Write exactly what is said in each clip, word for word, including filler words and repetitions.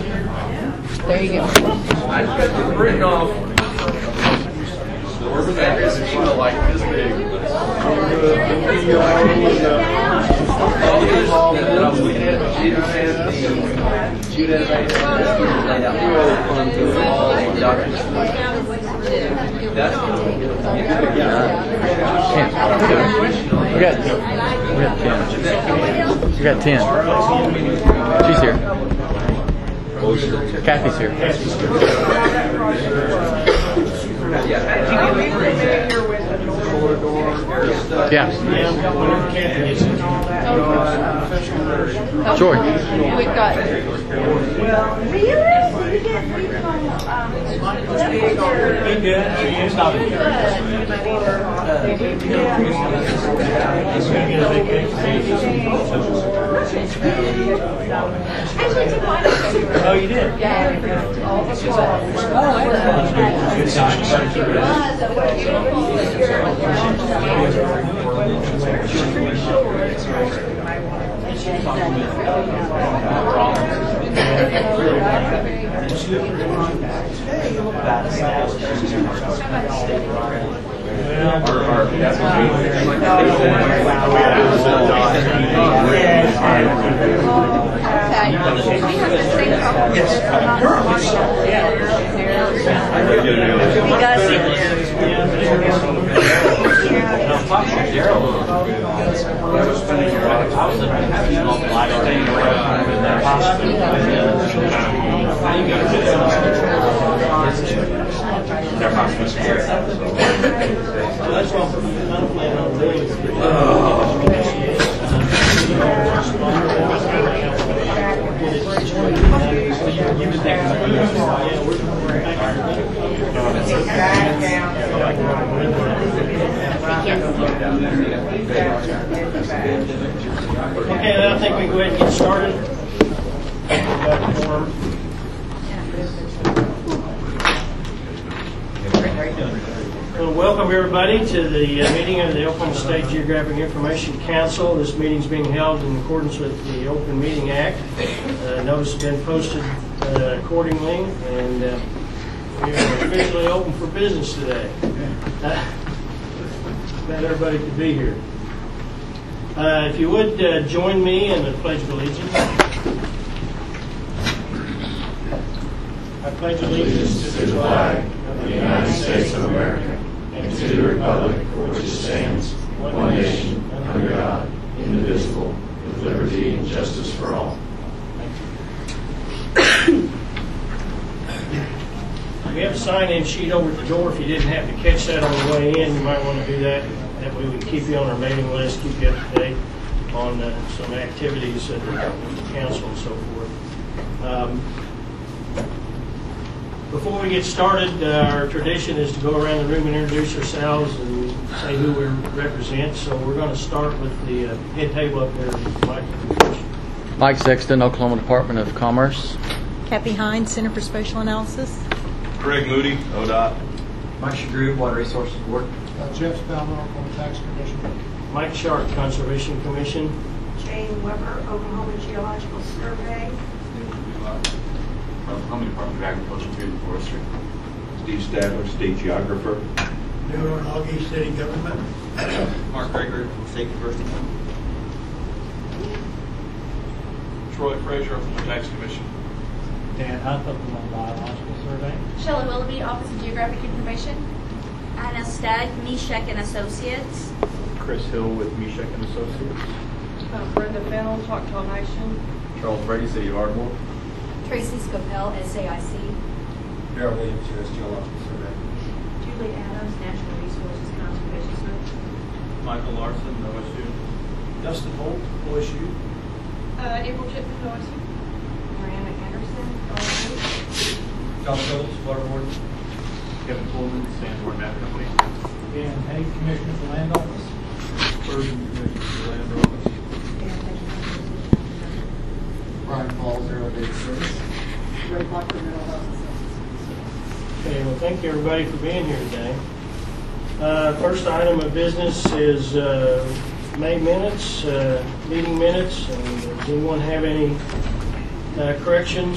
There you go. I just got this written off. That is like this big. That I was looking at, she didn't have the shoot at right laid out all the documents. That's We got, we got ten. We got ten. She's here. Kathy's here. Yeah. Sure. We've got. Oh, you did? Yeah. Okay, I think we can go ahead and get started. Well, welcome everybody to the uh, meeting of the Oklahoma State Geographic Information Council. This meeting is being held in accordance with the Open Meeting Act. Uh, notice has been posted uh, accordingly, and uh, we are officially open for business today. Uh, glad everybody could be here. Uh, if you would uh, join me in the Pledge of Allegiance. I pledge allegiance to the flag of the United States of America and to the republic for which it stands, one nation, under God, indivisible, with liberty and justice for all. We have a sign-in sheet over at the door. If you didn't happen to catch that on the way in, you might want to do that. That way we can keep you on our mailing list, keep you up to date on uh, some activities at the council and so forth. Um, before we get started, uh, our tradition is to go around the room and introduce ourselves and say who we represent. So we're going to start with the uh, head table up there. Mike. Mike Sexton, Oklahoma Department of Commerce. Kathy Hines, Center for Spatial Analysis. Greg Moody, O D O T. Mike Shagru, Water Resources Board. Uh, Jeff Spellman, Oklahoma Tax Commission. Mike Sharp, Conservation Commission. Jane Weber, Oklahoma Geological Survey. Oklahoma Department of Agriculture, Food and Forestry. Steve Stadler, State Geographer. Newark, Hoggy City Government. Mark Gregory, State University. Troy Frazier, Oklahoma Tax Commission. Dan Hunt, Oklahoma Biological Survey. Shelley Willoughby, Office of Geographic Information. Anna Stagg, Meshek and Associates. Chris Hill with Meshek and Associates. Uh, Brenda Fennell, Choctaw Nation. Charles Brady, City of Ardmore. Tracy Scopel, S A I C. Darrell Williams, U S Geological Survey. Julie Adams, National Resources Conservation. Michael Larson, O S U. Dustin Holt, O S U. Uh, April Chipman, O S U. Mariana Anderson, O S U. John Phillips, Water Board. Kevin Pullman, Sanborn Map Company. Dan Haig, Commissioner for Land Office. Spurgeon, Commissioner for Land Office. Brian Paul, Zero Date Service. Ray Blocker, Mental Health Okay, well, thank you everybody for being here today. Uh, first item of business is uh, May minutes, uh, meeting minutes. And does anyone have any uh, corrections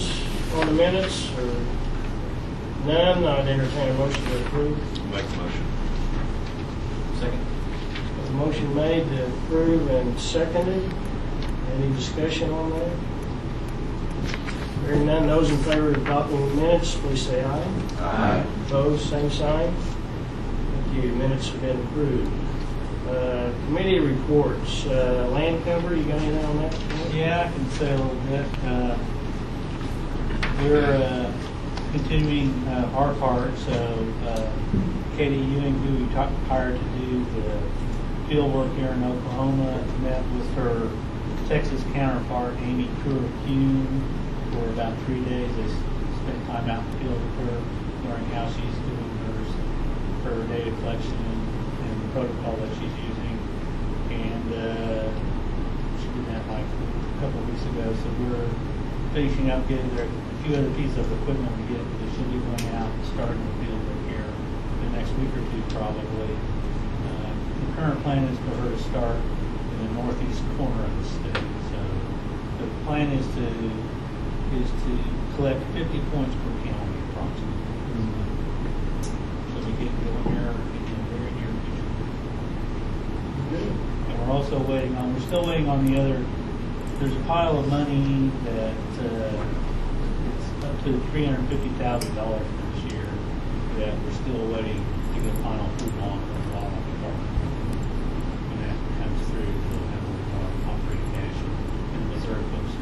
on the minutes, or none? I'd entertain a motion to approve. Make the motion. Second. A motion made to approve and seconded. Any discussion on that? Hearing none, those in favor of adopting the minutes, please say aye. Aye. Opposed, same sign. Thank you, minutes have been approved. Uh, Committee reports, uh, land cover, you got anything on that? Yeah, I can say a little bit. Uh, We're uh, continuing uh, our part, so uh, Katie Ewing, who we talked, hired to do the field work here in Oklahoma, met with her Texas counterpart, Amy Kruger-Kuhn, for about three days. They s- spent time out in the field with her, learning how she's doing her, her data collection and the protocol that she's using. And uh, she did that like a couple of weeks ago, so we're finishing up getting there a few other pieces of equipment to get, that she'll be going out and starting the field work here in the next week or two probably. Uh, the current plan is for her to start in the northeast corner of the state. So the plan is to is to collect fifty points per county approximately. So we get going here in the very near future. And we're also waiting on, we're still waiting on the other, there's a pile of money that uh, it's up to three hundred fifty thousand dollars for this year that we're still waiting to get final approval on from the law department. When that comes through, we'll have a operating cash in the Missouri folks.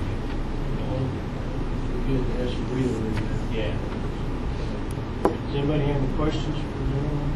Good, it has some breathing room now. Yeah. Does anybody have any questions for the gentleman?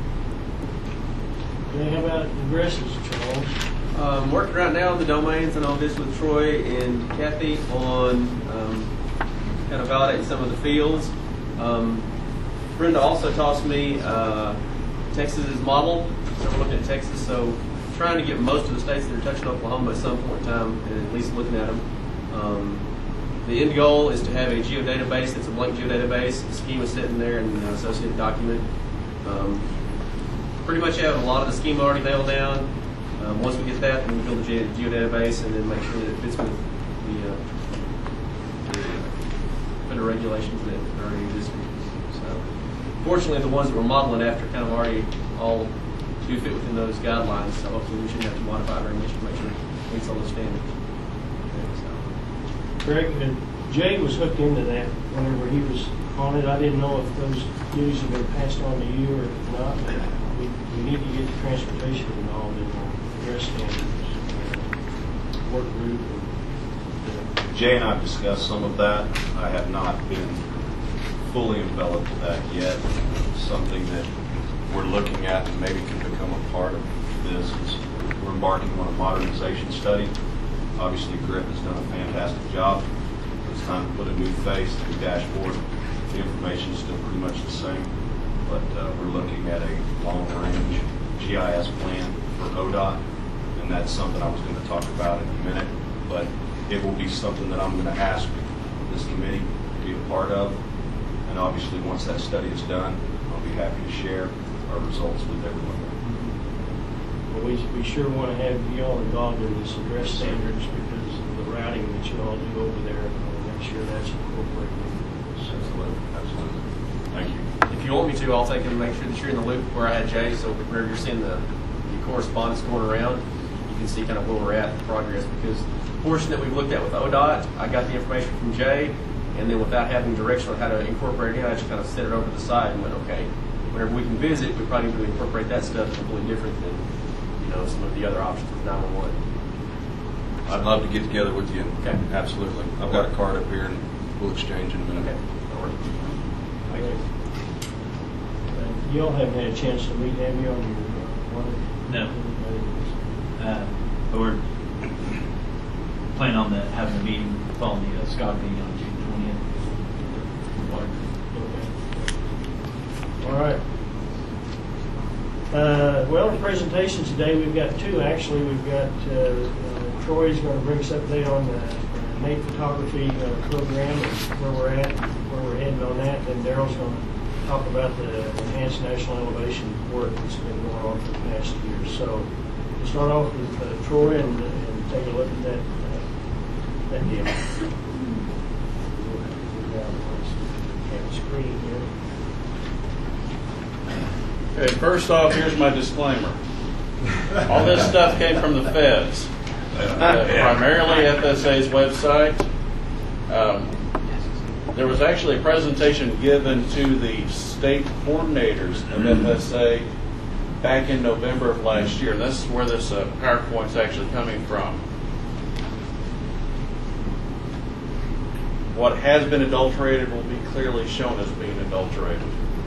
Okay, how about addresses, Charles? Um, working right now on the domains, and I'll visit with Troy and Kathy on um, kind of validating some of the fields. Um, Brenda also tossed me uh, Texas's model, so we're looking at Texas, so trying to get most of the states that are touching Oklahoma at some point in time, and at least looking at them. Um, the end goal is to have a geodatabase that's a blank geodatabase. The schema sitting there and an associated document. Um, pretty much have a lot of the schema already nailed down. Um, once we get that, then we build a ge- geodatabase and then make sure that it fits with the, uh, the federal regulations that are already existing. So, fortunately, the ones that we're modeling after kind of already all do fit within those guidelines. So hopefully, we shouldn't have to modify very much to make sure it meets all those standards. Greg, uh, Jay was hooked into that whenever he was on it. I didn't know if those duties have been passed on to you or not. We, we need to get the transportation involved in the address standards, uh, work group. And, uh, Jay and I have discussed some of that. I have not been fully enveloped with that yet. Something that we're looking at and maybe can become a part of this is we're embarking on a modernization study. Obviously, Griff has done a fantastic job. It's time to put a new face to the dashboard. The information is still pretty much the same, but uh, we're looking at a long-range G I S plan for O D O T, and that's something I was going to talk about in a minute, but it will be something that I'm going to ask this committee to be a part of, and obviously, once that study is done, I'll be happy to share our results with everyone. Well, we, we sure want to have you all involved in this address standards because of the routing that you all do over there. We'll make sure that's incorporated. Absolutely, absolutely. Thank you. If you want me to, I'll take it and make sure that you're in the loop where I had Jay, so whenever you're seeing the, the correspondence going around, you can see kind of where we're at in progress, because the portion that we've looked at with O D O T, I got the information from Jay, and then without having direction on how to incorporate it in, I just kind of set it over to the side and went, okay, whenever we can visit, we probably need to incorporate that stuff completely different than, you know, some of the other options with nine one one. I'd love to get together with you. Okay. Absolutely. I've got a card up here, and we'll exchange in a minute. Okay, that'll work. Thank you. Uh, You all haven't had a chance to meet, have you, on your uh, water? No. Uh, but we're planning on the, having a meeting following the uh, SCOG meeting on June twentieth. Okay. All right. Uh, well, the presentation today, we've got two, actually. We've got uh, uh, Troy's going to bring us up update on the uh, Nate Photography uh, program and where we're at, where we're heading on that. Then Daryl's going to talk about the enhanced national elevation work that's been going on for the past year. So we'll start off with uh, Troy and, and take a look at that, uh, that deal. three again. Okay, first off, here's my disclaimer. All this stuff came from the feds, uh, primarily F S A's website. Um, there was actually a presentation given to the state coordinators of F S A back in November of last year, and this is where this uh, PowerPoint's actually coming from. What has been adulterated will be clearly shown as being adulterated.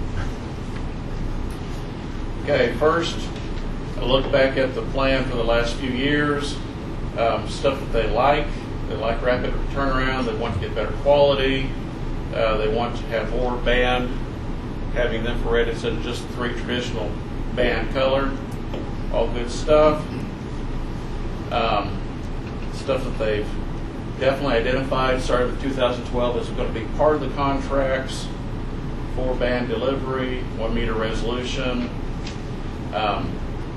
Okay, first, a look back at the plan for the last few years. Um, stuff that they like. They like rapid turnaround. They want to get better quality. Uh, they want to have more band, having the infrared instead of just three traditional band color. All good stuff. Um, stuff that they've definitely identified, started with two thousand twelve, is going to be part of the contracts. Four band delivery, one meter resolution. Um,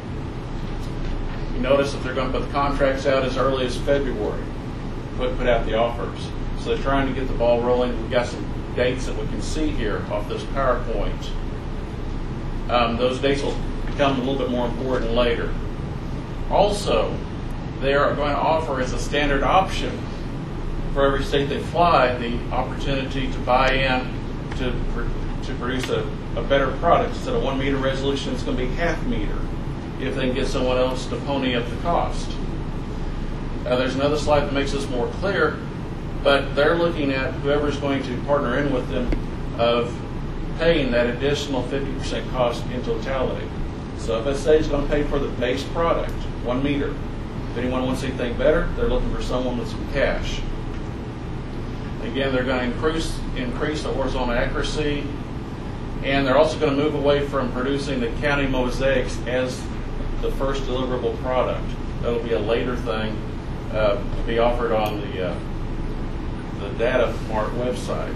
you notice that they're going to put the contracts out as early as February, put, put out the offers. So they're trying to get the ball rolling. We've got some dates that we can see here off this PowerPoint. Um, those dates will become a little bit more important later. Also, they are going to offer as a standard option for every state they fly the opportunity to buy in to, to produce a a better product. Instead of one meter resolution, it's going to be half meter if they can get someone else to pony up the cost. Uh, there's another slide that makes this more clear, but they're looking at whoever's going to partner in with them of paying that additional fifty percent cost in totality. So F S A is going to pay for the base product, one meter. If anyone wants anything better, they're looking for someone with some cash. Again, they're going to increase, increase the horizontal accuracy. And they're also going to move away from producing the county mosaics as the first deliverable product. That'll be a later thing uh, to be offered on the uh, the Data Mart website.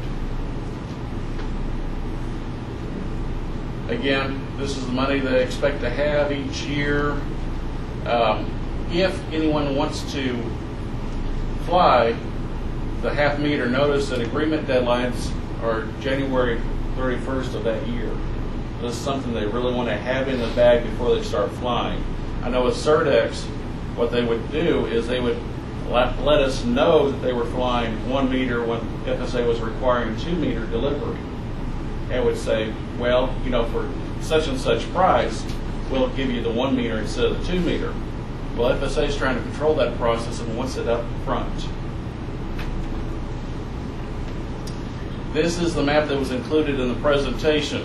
Again, this is the money they expect to have each year. Um, if anyone wants to fly the half meter, notice that agreement deadlines are January thirty-first of that year. This is something they really want to have in the bag before they start flying. I know with Surdex, what they would do is they would let, let us know that they were flying one meter when F S A was requiring two meter delivery. And would say, well, you know, for such and such price, we'll give you the one meter instead of the two meter. Well, F S A is trying to control that process and wants it up front. This is the map that was included in the presentation.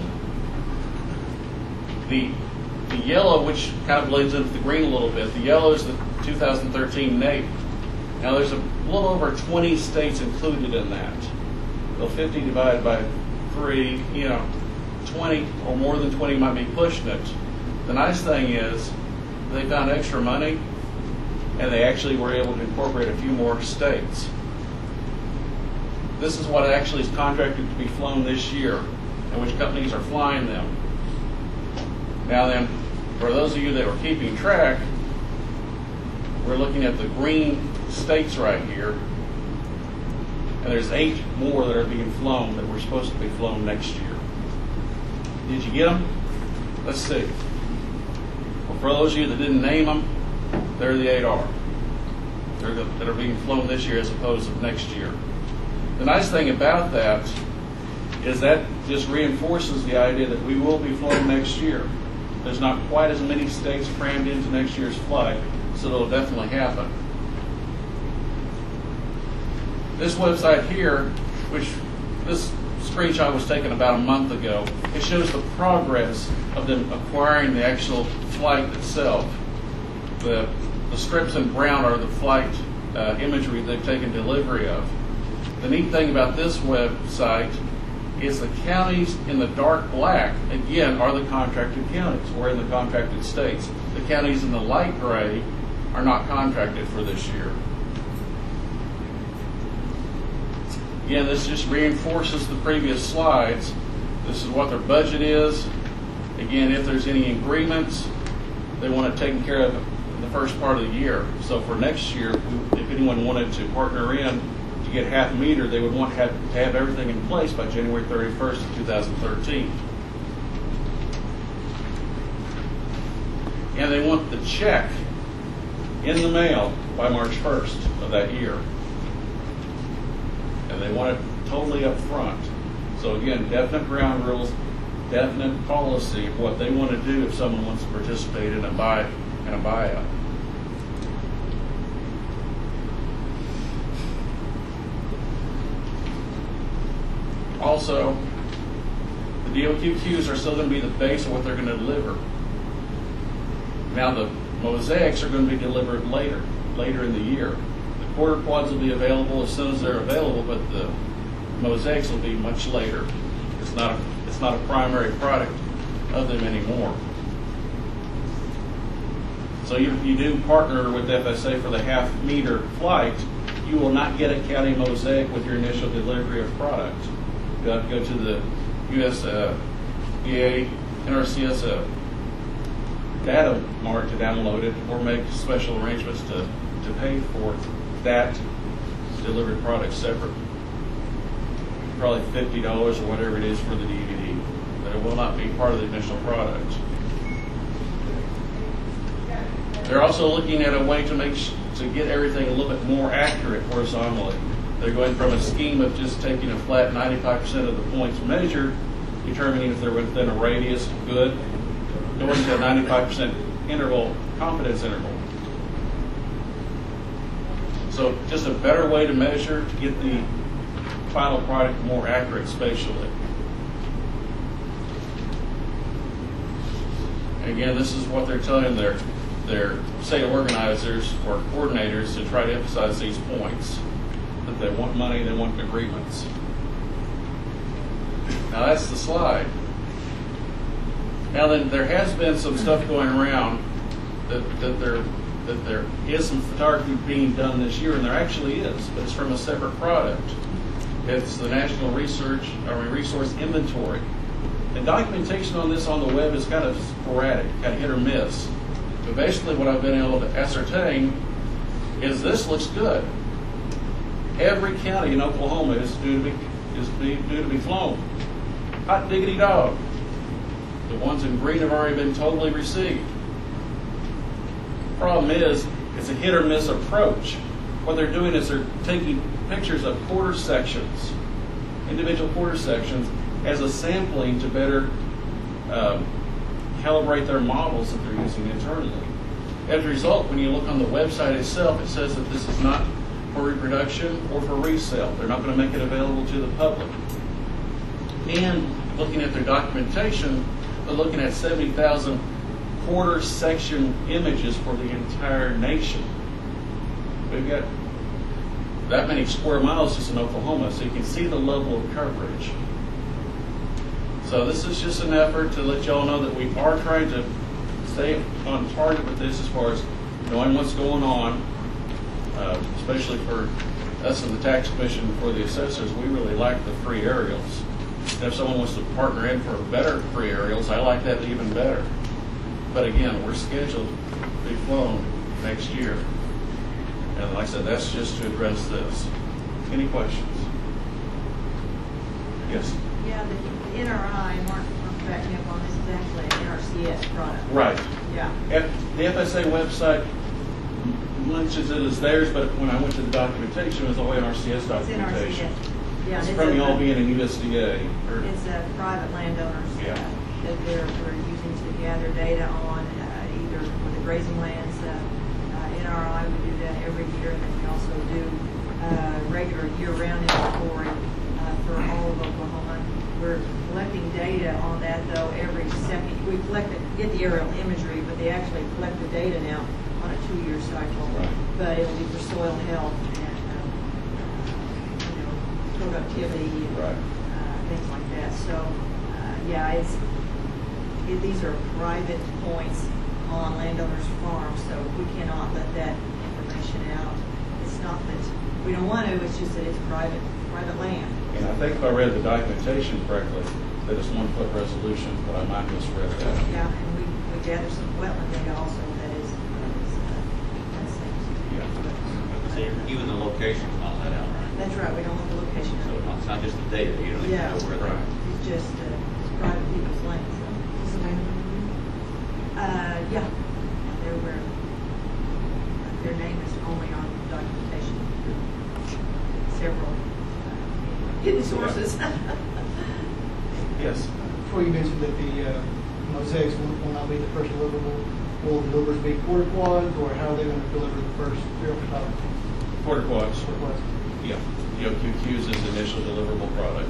The, the yellow, which kind of blends into the green a little bit, the yellow is the two thousand thirteen N A P. Now there's a little over twenty states included in that. Well, fifty divided by three, you know, twenty or more than twenty might be pushing it. The nice thing is they found extra money and they actually were able to incorporate a few more states. This is what actually is contracted to be flown this year and which companies are flying them. Now then, for those of you that were keeping track, we're looking at the green states right here, and there's eight more that are being flown that were supposed to be flown next year. Did you get them? Let's see. Well, for those of you that didn't name them, there the eight are. They're the, that are being flown this year as opposed to next year. The nice thing about that is that just reinforces the idea that we will be flying next year. There's not quite as many states crammed into next year's flight, so it'll definitely happen. This website here, which this screenshot was taken about a month ago, it shows the progress of them acquiring the actual flight itself. The, the strips in brown are the flight uh, imagery they've taken delivery of. The neat thing about this website is the counties in the dark black, again, are the contracted counties. We're in the contracted states. The counties in the light gray are not contracted for this year. Again, this just reinforces the previous slides. This is what their budget is. Again, if there's any agreements, they want it taken care of in the first part of the year. So for next year, if anyone wanted to partner in to get half meter, they would want to have, to have everything in place by January thirty-first of two thousand thirteen. And they want the check in the mail by March first of that year. And they want it totally up front. So again, definite ground rules, definite policy of what they want to do if someone wants to participate in a buy in a buyout. Also, the D O Q Qs are still going to be the base of what they're going to deliver. Now the mosaics are going to be delivered later, later in the year. The quarter quads will be available as soon as they're available, but the mosaics will be much later. It's not a, it's not a primary product of them anymore. So if you do partner with F S A for the half meter flight, you will not get a county mosaic with your initial delivery of product. You have to go to the U S uh, E A, N R C S uh, data mart to download it, or make special arrangements to, to pay for that delivered product separate. Probably fifty dollars or whatever it is for the D V D, but it will not be part of the initial product. They're also looking at a way to make sh- to get everything a little bit more accurate horizontally. They're going from a scheme of just taking a flat ninety-five percent of the points measured, determining if they're within a radius, good, going to a ninety-five percent interval, confidence interval. So just a better way to measure to get the final product more accurate spatially. Again, this is what they're telling their, their state organizers or coordinators to try to emphasize these points. That they want money, they want agreements. Now that's the slide. Now then, there has been some stuff going around that, that there that there is some photography being done this year, and there actually is, but it's from a separate product. It's the National Research or Resource Inventory. And documentation on this on the web is kind of sporadic, kind of hit or miss. But basically what I've been able to ascertain is this looks good. Every county in Oklahoma is due to be is be, due to be flown. Hot diggity dog. The ones in green have already been totally received. Problem is, it's a hit or miss approach. What they're doing is they're taking pictures of quarter sections, individual quarter sections, as a sampling to better um, calibrate their models that they're using internally. As a result, when you look on the website itself, it says that this is not for reproduction or for resale. They're not going to make it available to the public. And looking at their documentation, they're looking at seventy thousand quarter section images for the entire nation. We've got that many square miles just in Oklahoma, so you can see the level of coverage. So this is just an effort to let y'all know that we are trying to stay on target with this as far as knowing what's going on. Uh, especially for us in the tax commission, for the assessors, we really like the free aerials. And if someone wants to partner in for better free aerials, I like that even better. But again, we're scheduled to be flown next year. And like I said, that's just to address this. Any questions? Yes? Yeah, the N R I, Mark, Mark back me up on this, is actually an N R C S product. Right. Yeah. F, the F S A website mentions it as theirs, but when I went to the documentation, it was all N R C S documentation. It's N R C S. Yeah, it's it's from a- y'all being an U S D A. Or, It's a private landowners uh, Yeah. that they're, they're using to gather data on uh, either for the grazing lands. Uh, uh, N R I would do that every year, and then we also do uh, regular year-round inventory uh, for all of Oklahoma. We're collecting data on that though every second. We collect it, get the aerial imagery, but they actually collect the data now on a two-year cycle. Right. But it'll be for soil health and um, you know, productivity and Right. uh, things like that. So uh, yeah, it's it, these are private points on landowners' farms, so we cannot let that information out. It's not that we don't want to; it's just that it's private private land. and I think if I read the documentation correctly, that it's one foot resolution, but I might misread that. Yeah, and we, we gather some wetland data also that is, that is uh, that's things. Yeah. So even the location's not let out, right? That's right, we don't have the location So of it. it's not just the data, you don't even Yeah. know where they're at. It's just uh, private people's lands. So. Uh, yeah, they're where, uh, their name is only on documentation. Several uh, hidden sources. Yes. Before you mentioned that the uh, mosaics will, will not be the first deliverable, will the delivers be quarter quads, or how are they going to deliver the first zero photography? Quarter quads. Quarter quads. Yeah. E O Q Q's is the initial deliverable product.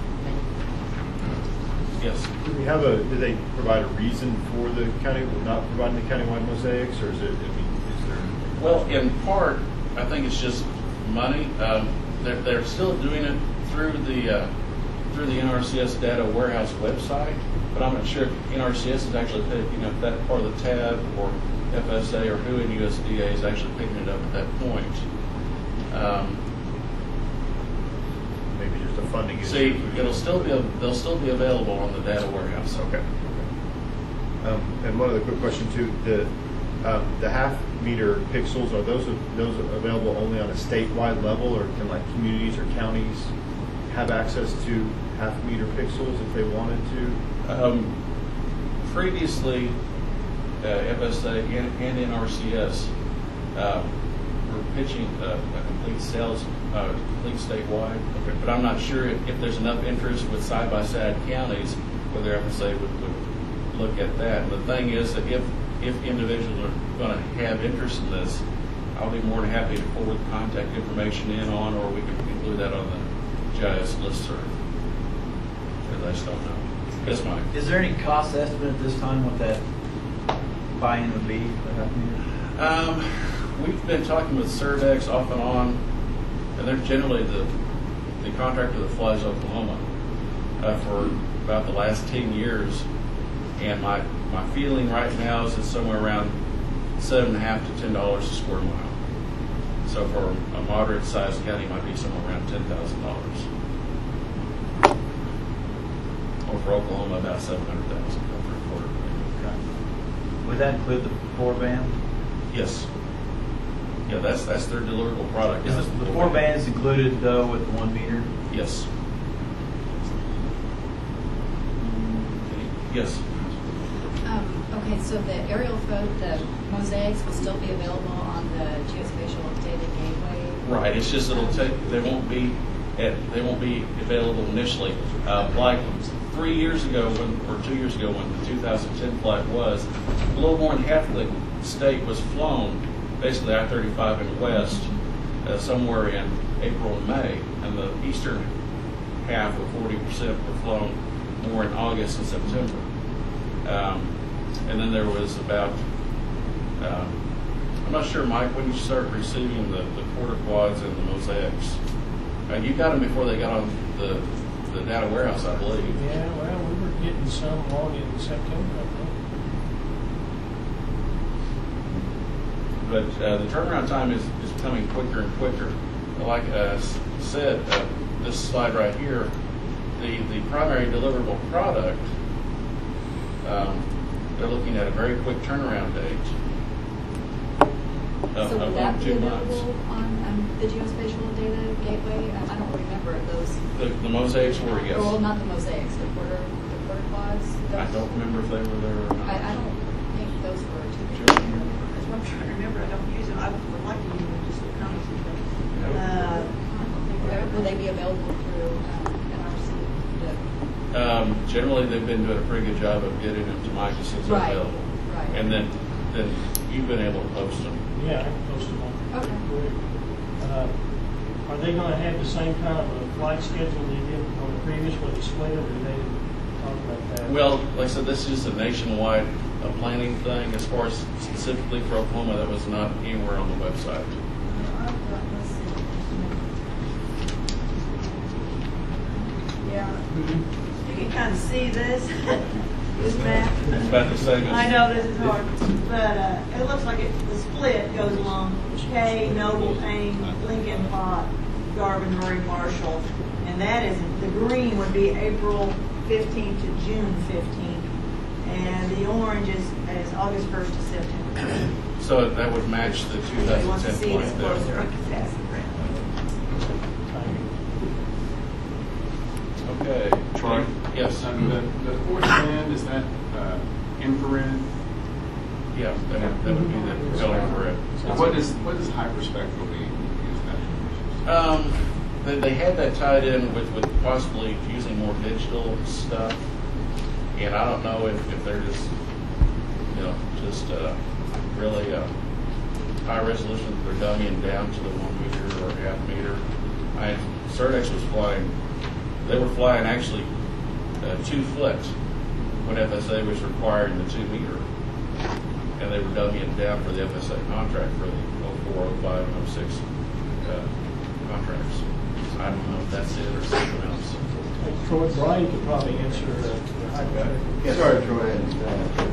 Yes. Do we have a, do they provide a reason for the county, not providing the countywide mosaics, or is it, I mean, is there? Well, in part, I think it's just money. Um, they're, they're still doing it through the uh, through the N R C S data warehouse website, but I'm not sure if N R C S is actually picking up that part of the tab, or F S A or who in U S D A is actually picking it up at that point. Um, Maybe just a funding issue. see, it'll still be they'll still be available on the data warehouse. Okay. Um, and one other quick question too: the um, the half meter pixels, are those those available only on a statewide level, or can like communities or counties have access to half meter pixels if they wanted to? Um, previously, uh, F S A and, and N R C S uh, were pitching a, a complete sales, uh, complete statewide. Okay. But I'm not sure if, if there's enough interest with side-by-side counties whether F S A would, would look at that. And the thing is that if if individuals are going to have interest in this, I'll be more than happy to forward contact information in on, or we can include that on the G I S listserv. Because I just don't know. Yes, Mike. Is there any cost estimate at this time what that buy-in would be? Um, we've been talking with Surdex off and on, and they're generally the the contractor that flies Oklahoma uh, for about the last ten years. And my, my feeling right now is it's somewhere around seven and a half to ten dollars a square mile. So for a moderate sized county, it might be somewhere around ten thousand dollars. Or for Oklahoma, about seven hundred thousand dollars for a quarter. Okay. Would that include the four band? Yes. Yeah, that's that's their deliverable product. Is the, the four bands included though with the one meter? Yes. Yes. Um, okay, so the aerial photo, the mosaics will still be available on the Geospatial Data Gateway? Right. It's just it'll take. They won't be. At, they won't be available initially. Uh, like three years ago, when, or two years ago, when the two thousand ten flight was, a little more than half the state was flown, basically I thirty-five and west, uh, somewhere in April and May, and the eastern half, or forty percent, were flown more in August and September. Um, and then there was about, uh, I'm not sure, Mike, when you start receiving the, the quarter quads and the mosaics. Uh, you got them before they got on the, the data warehouse, I believe. Yeah, well, we were getting some along in September, I think. But uh, the turnaround time is, is becoming quicker and quicker. Like I uh, said, uh, this slide right here, the, the primary deliverable product, um, they're looking at a very quick turnaround date. Of, So of would that be two months. available on um, the Geospatial Data Gateway? Um, I don't remember those. The, the mosaics were, yes. Well, not the mosaics, the quarter, the quarter quads. Those, I don't remember if they were there or not. I, I don't think those were too big. Sure. That's what I'm trying to remember. I don't use them. I would like to use them just for comments. Uh, Will they be available through um, N R C? The, Um, generally, they've been doing a pretty good job of getting them to Mike as soon as they're Right, available. right. And then, then you've been able to post them. Yeah, I can post them on. Okay. Uh, Are they going to have the same kind of a flight schedule they did on the previous, where they split it, or did they talk about that? Well, like I said, this is a nationwide uh, planning thing. As far as specifically for Oklahoma, that was not anywhere on the website. yeah. You can kind of see this, this map. It's about the same as. I know this is hard, but uh, it looks like it, the split goes along K, Noble, Payne, Lincoln, Pott, Garvin, Murray, Marshall, and that is, the green would be April fifteenth to June fifteenth, and the orange is, is August first to September. So that would match the two If you want thousand to ten see this flight closer, I there. can pass it around. Okay. Troy? Yes. Um, the, the fourth band, is that uh, infrared? Yeah, that would, that would be the going for it. And what does what does hyperspectral mean? Use that Um, they, they had that tied in with, with possibly using more digital stuff, and I don't know if, if they're just, you know, just uh, really uh, high resolution. They're dumbing down to the one meter or half meter. I Certex was flying. They were flying actually uh, two foot when F S A was requiring the two meter, and they were dumbing it down for the F S A contract for the oh four, oh five, and oh six uh, contracts. I don't know if that's it or something else. Troy, Brian could probably answer the the hypothetical. Yes, sorry, Troy. Uh,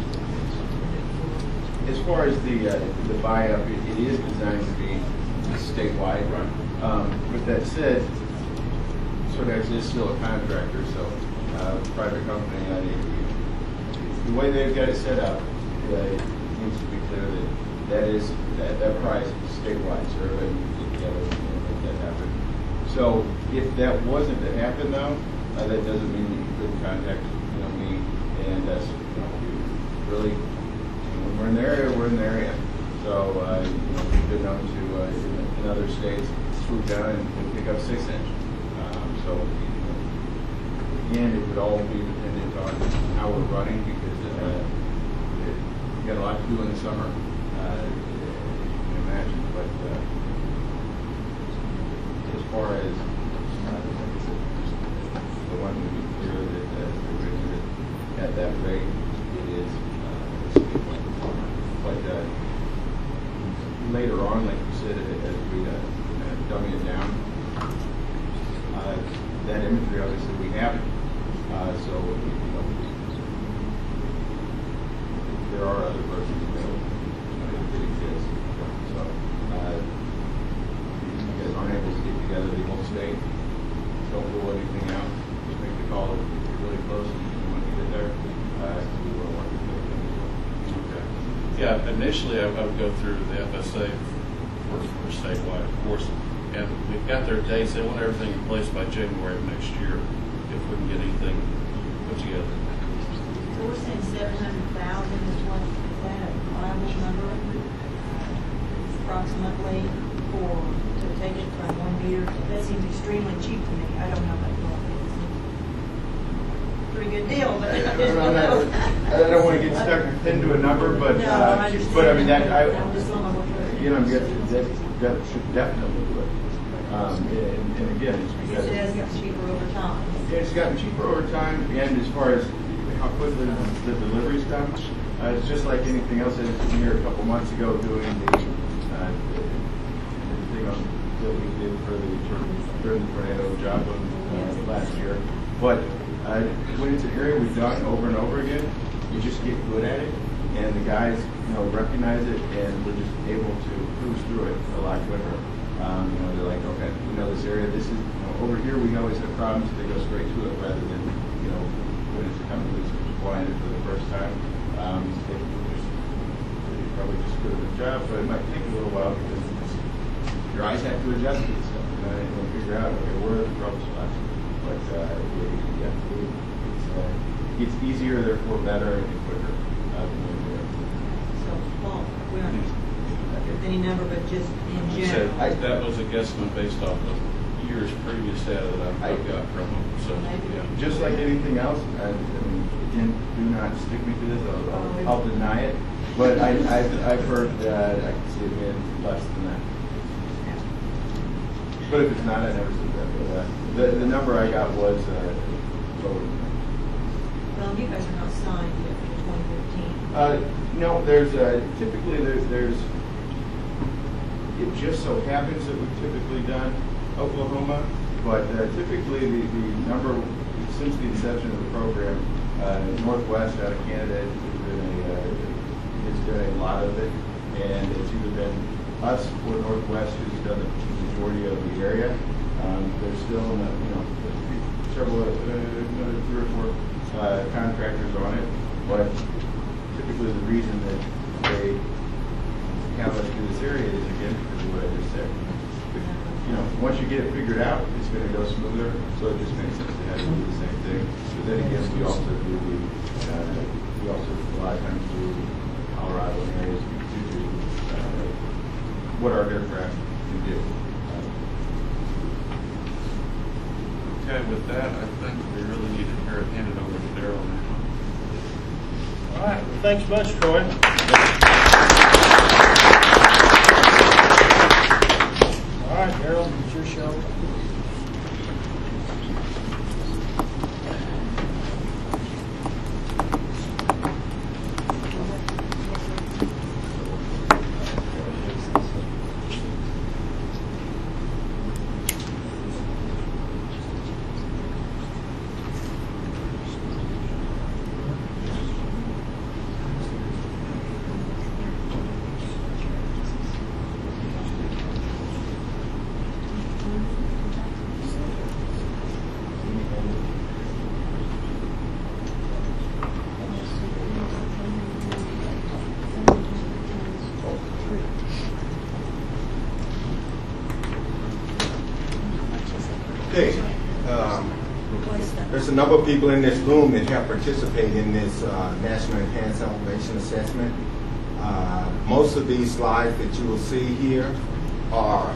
as far as the uh, the buy-up, it, it is designed to be statewide. Right. Um, with that said, Certex is still a contractor, so uh, private company. Uh, it, the way they've got it set up, uh, it needs to be clear that that is that, that price is statewide. So everybody needs to get together and make that happen. So if that wasn't to happen, though, uh, that doesn't mean that you couldn't contact you know me and us. You know, we really, when we're in the area, we're in the area. So uh, you know, we've been known to uh, in, in other states swoop down and, and pick up six inch. Um, so you know, again, it would all be dependent on how we're running because uh, it, we got a lot to do in the summer, uh, you can imagine. But uh, as far as uh, the one to be clear that uh, we're going to do it at that rate, it is. Uh, but uh, later on, like you said, as we uh, dummy it down, uh, that imagery obviously we have it. Uh, so you know, there are other versions available that exist. So uh, you guys aren't able to get together the whole state. Don't rule anything out. Just make the call if you're really close and you want to get there. Uh, we will work with them. Okay. Yeah, initially I, I would go through the F S A for, for statewide, of course, and we've got their dates. They want everything in place by January of next year if we can get anything put together. So we're saying seven hundred thousand is what, is that a viable number? Approximately for, to take it from one meter? That seems extremely cheap to me. I don't know about you all. Pretty good deal, but I just don't know. I don't want to get stuck into a number, but No, uh, I understand. but I mean that I, I'm just on my way. you know, that, that that should definitely do it. Um, and, and again, it's because It has gotten cheaper over time. it's gotten cheaper over time, and as far as how quickly the deliveries come, uh, it's just like anything else. I was sitting here a couple months ago doing the, uh, the thing on, that we did for the during the tornado job uh, last year. But uh, when it's an area we've done over and over again, you just get good at it, and the guys, you know, recognize it, and we're just able to cruise through it a lot quicker. Um, you know, they're like, okay, we know this area. This is, you know, over here we always have problems. They go straight to it rather than, you know, when it's coming loose and flying it for the first time. Um, they, just, they probably just do a good job, but it might take a little while because it's, your eyes have to adjust to this stuff, you know, and figure out, okay, where are the trouble spots. But uh, it, yeah, it, it's, uh, it's easier, therefore better and quicker uh, than when we do it. So, Paul, we don't have any number, but just in Like I said, general. that was a guesstimate based off of years previous data that I've, I've got from them. So, yeah. Just like anything else, I, I mean, again, do not stick me to this. I'll, I'll, I'll deny it. But I, I've, I've heard that I can see it being less than that. But if it's not, I never said that. But uh, the the number I got was uh, lower than that. Well, you guys are not signed yet for twenty fifteen. Uh, no, there's uh, typically there's there's. It just so happens that we've typically done Oklahoma, but uh, typically the, the number since the inception of the program, uh, Northwest out of Canada has been a uh, has done a lot of it, and it's either been us or Northwest who's done the majority of the area. Um, there's still you know several uh, another three or four uh, contractors on it, but typically the reason that they have us do this area is again because of what I just said. you know, once you get it figured out, it's going to go smoother. So it just makes sense to have to do the same thing. But then again, we also do the, uh, we also a lot of times do Colorado areas due to uh, what our aircraft can do. Okay, with that, I think we really need to hear it handed over to Daryl now. All right, well, thanks much, Troy. All right, Daryl, it's your show. Okay. Um, there's a number of people in this room that have participated in this uh, National Enhanced Elevation Assessment. Uh, most of these slides that you will see here are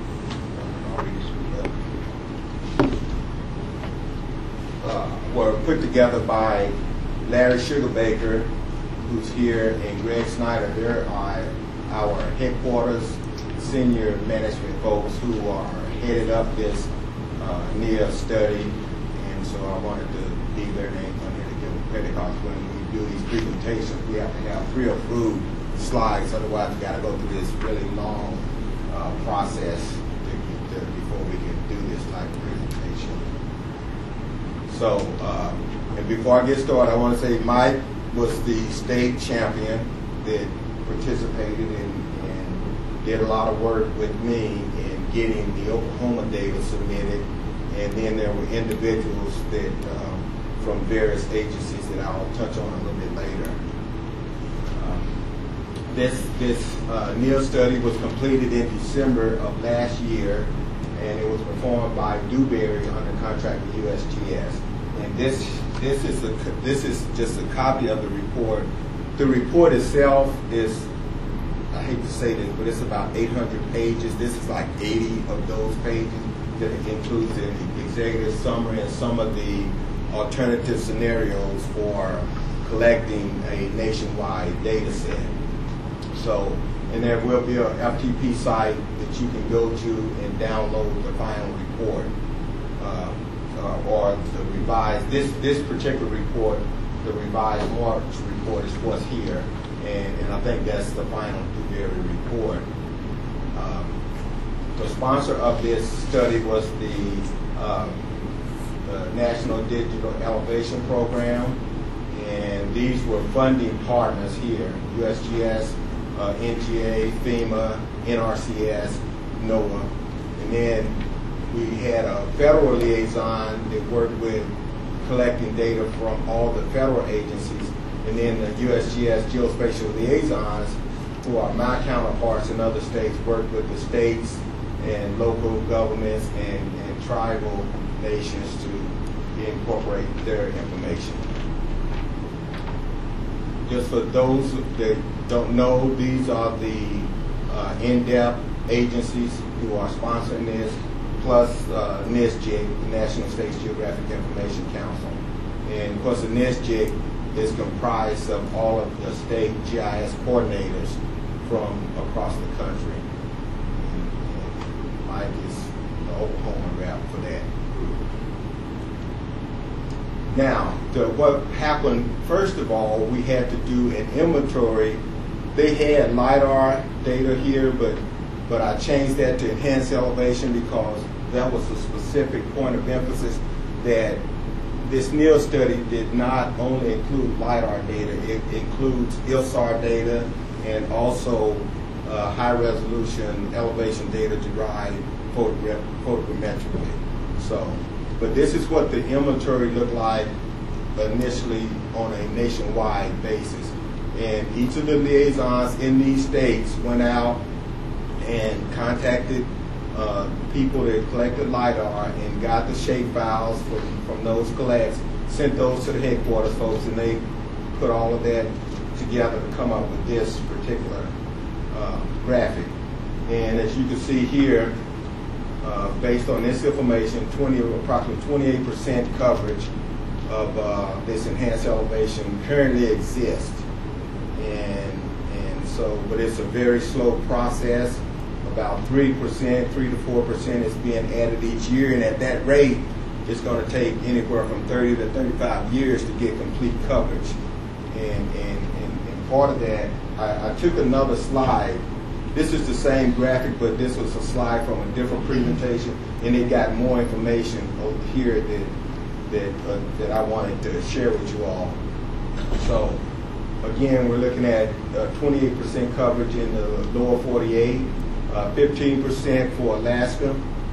uh, were put together by Larry Sugarbaker, who's here, and Greg Snyder. They're our, our headquarters senior management folks who are headed up this Uh, N E A study, and so I wanted to leave their names on here to give them credit, because when we do these presentations, we have to have pre-approved slides, otherwise we got to go through this really long uh, process to, to, before we can do this type of presentation. So, uh, and before I get started, I want to say Mike was the state champion that participated in, and did a lot of work with me in getting the Oklahoma data submitted. And then there were individuals that um, from various agencies that I'll touch on a little bit later. Um, this this uh, N E A study was completed in December of last year, and it was performed by Dewberry under contract with U S G S. And this this is a this is just a copy of the report. The report itself is, I hate to say this, but it's about eight hundred pages. This is like eighty of those pages that includes an executive summary and some of the alternative scenarios for collecting a nationwide data set. So, and there will be a F T P site that you can go to and download the final report, uh, uh, or the revised, this, this particular report, the revised March report is what's here. And, and I think that's the final Dewberry report. Um, the sponsor of this study was the, um, the National Digital Elevation Program, and these were funding partners here: U S G S, uh, N G A, FEMA, N R C S, NOAA. And then we had a federal liaison that worked with collecting data from all the federal agencies. And then the U S G S geospatial liaisons, who are my counterparts in other states, work with the states and local governments and, and tribal nations to incorporate their information. Just for those that don't know, these are the uh, in-depth agencies who are sponsoring this, plus uh, N I S G I C, the National States Geographic Information Council. And of course, the N I S G I C is comprised of all of the state G I S coordinators from across the country. And Mike is the Oklahoma rep for that group. Now, the, what happened, first of all, we had to do an inventory. They had LiDAR data here, but, but I changed that to enhanced elevation because that was a specific point of emphasis, that this N I A study did not only include LiDAR data, it includes I L S A R data and also uh, high-resolution elevation data derived photogra photogrammetrically. So, but this is what the inventory looked like initially on a nationwide basis. And each of the liaisons in these states went out and contacted uh, people that collected LiDAR and got the shape files from, from those collects, sent those to the headquarters folks, and they put all of that together to come up with this particular uh, graphic. And as you can see here, uh, based on this information, twenty, approximately twenty-eight percent coverage of uh, this enhanced elevation currently exists. And, and so, but it's a very slow process. About three percent, three to four percent is being added each year, and at that rate, it's going to take anywhere from thirty to thirty-five years to get complete coverage. And, and, and, and part of that, I, I took another slide. This is the same graphic, but this was a slide from a different presentation, and it got more information over here that that uh, that I wanted to share with you all. So, again, we're looking at uh, twenty-eight percent coverage in the lower forty-eight, uh, fifteen percent for Alaska,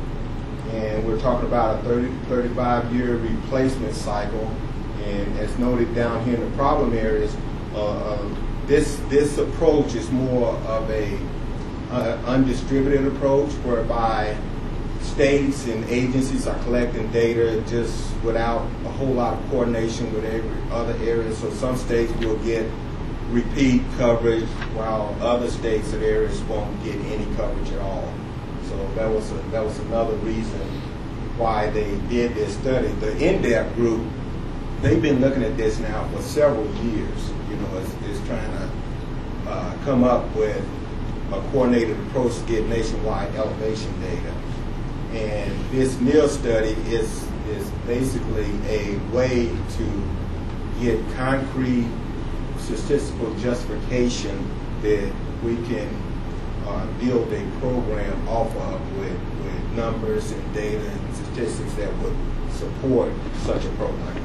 and we're talking about a thirty, thirty-five year replacement cycle. And as noted down here in the problem areas, uh, uh, this this approach is more of a uh, undistributed approach, whereby states and agencies are collecting data just without a whole lot of coordination with every other area. So some states will get repeat coverage, while other states and areas won't get any coverage at all. So that was a, that was another reason why they did this study. The in-depth group, they've been looking at this now for several years. You know, it's, it's trying to uh, come up with a coordinated approach to get nationwide elevation data. And this N I L study is is basically a way to get concrete statistical justification that we can uh, build a program off of with, with numbers and data and statistics that would support such a program.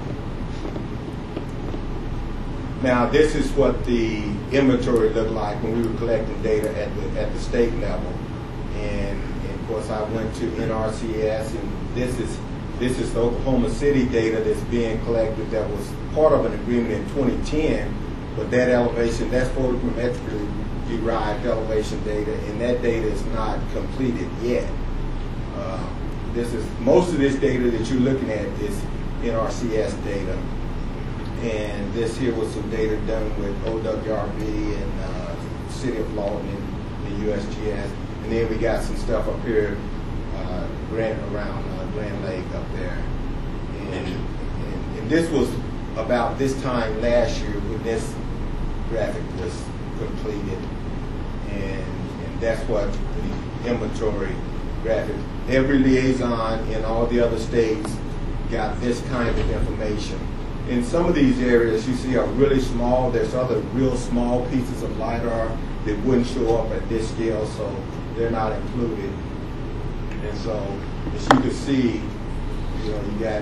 Now, this is what the inventory looked like when we were collecting data at the at the state level, and, and of course I went to N R C S, and this is this is the Oklahoma City data that's being collected that was part of an agreement in twenty ten, but that elevation, that's photogrammetrically derived elevation data, and that data is not completed yet. Uh, this is most of this data that you're looking at is N R C S data. And this here was some data done with O W R B and uh, City of Lawton and the U S G S. And then we got some stuff up here uh, Grand, around uh, Grand Lake up there. And, and, and this was about this time last year when this graphic was completed. And, and that's what the inventory graphic. Every liaison in all the other states got this kind of information. In some of these areas you see are really small. There's other real small pieces of LiDAR that wouldn't show up at this scale, so they're not included. And so, as you can see, you know, you got,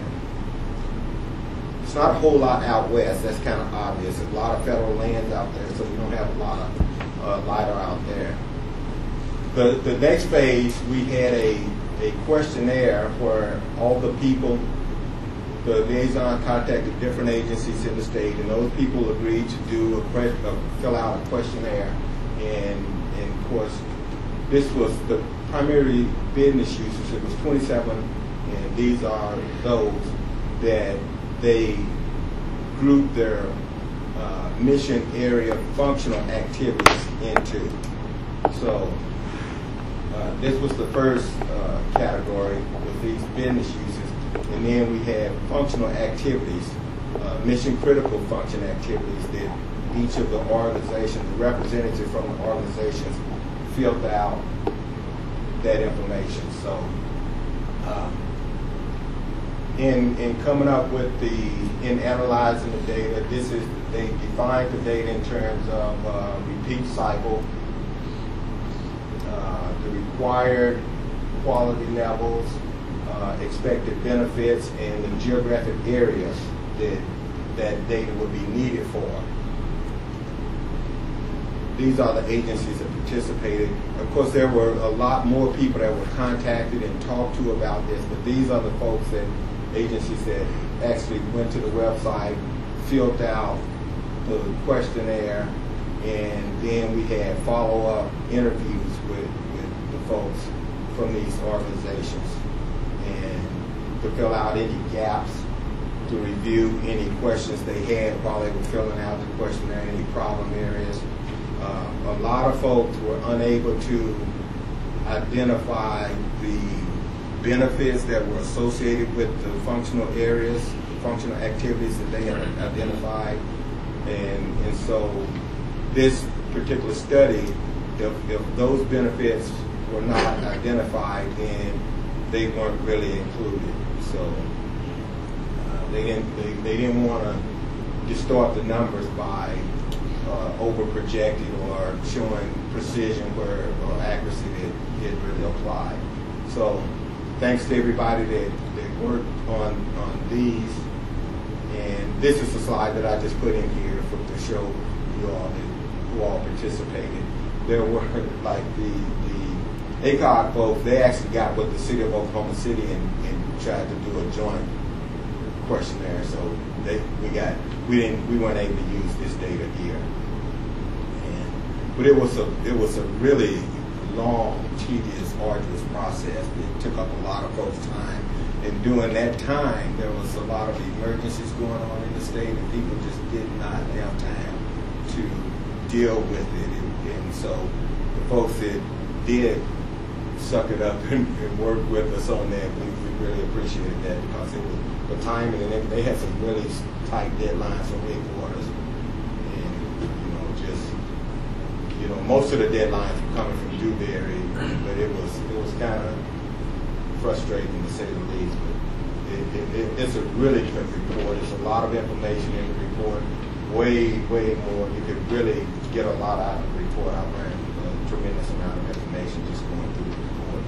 it's not a whole lot out west. That's kind of obvious. There's a lot of federal lands out there, so you don't have a lot of uh, LiDAR out there. The, the next phase, we had a, a questionnaire where all the people, the liaison contacted different agencies in the state, and those people agreed to do a, uh, fill out a questionnaire. And, and of course, this was the primary business users. It was twenty-seven, and these are those that they grouped their uh, mission area functional activities into. So uh, this was the first uh, category with these business users. And then we have functional activities, uh, mission critical function activities that each of the organizations, the representative from the organizations, filled out that information. So um, in, in coming up with the, in analyzing the data, this is, they defined the data in terms of uh, repeat cycle, uh, the required quality levels, Uh, expected benefits, and the geographic areas that that data would be needed for. These are the agencies that participated. Of course, there were a lot more people that were contacted and talked to about this, but these are the folks that, agencies that actually went to the website, filled out the questionnaire, and then we had follow-up interviews with, with the folks from these organizations, and to fill out any gaps, to review any questions they had while they were filling out the questionnaire, any problem areas. Uh, a lot of folks were unable to identify the benefits that were associated with the functional areas, functional activities that they had identified. And, and so this particular study, if, if those benefits were not identified, then they weren't really included. So uh, they didn't they, they didn't want to distort the numbers by uh, over projecting or showing precision where or accuracy that didn't really apply. So thanks to everybody that, that worked on on these. And this is a slide that I just put in here for to show you all that, who all participated. There were like the the A C O G folks. They actually got with the city of Oklahoma City and, and tried to do a joint questionnaire. So they we got we didn't we weren't able to use this data here. And, but it was a it was a really long, tedious, arduous process. It took up a lot of folks' time. And during that time, there was a lot of emergencies going on in the state, and people just did not have time to deal with it. And, and so the folks that did suck it up and, and work with us on that, we, we really appreciated that, because it was the timing, and they, they had some really tight deadlines from headquarters. And, you know, just, you know, most of the deadlines were coming from Dewberry, but it was, it was kind of frustrating to say the least, but it, it, it, it's a really good report. There's a lot of information in the report, way, way more. You could really get a lot out of the report. I learned a tremendous amount of information just going through the report.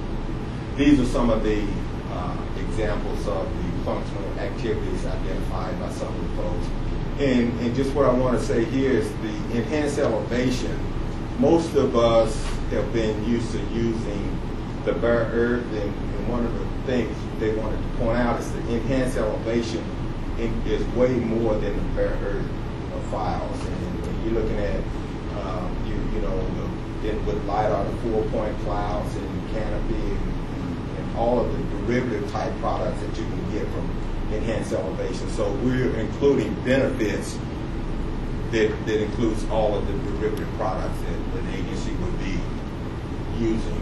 These are some of the uh, examples of the functional activities identified by some of the folks. And, and just what I want to say here is the enhanced elevation. Most of us have been used to using the bare earth, and, and one of the things they wanted to point out is the enhanced elevation in, is way more than the bare earth uh, files. And when you're looking at, um, you, you know, the, in, with LiDAR, the four-point clouds and canopy and, and, and all of the derivative type products that you can get from enhanced elevation. So we're including benefits that, that includes all of the derivative products that an agency would be using.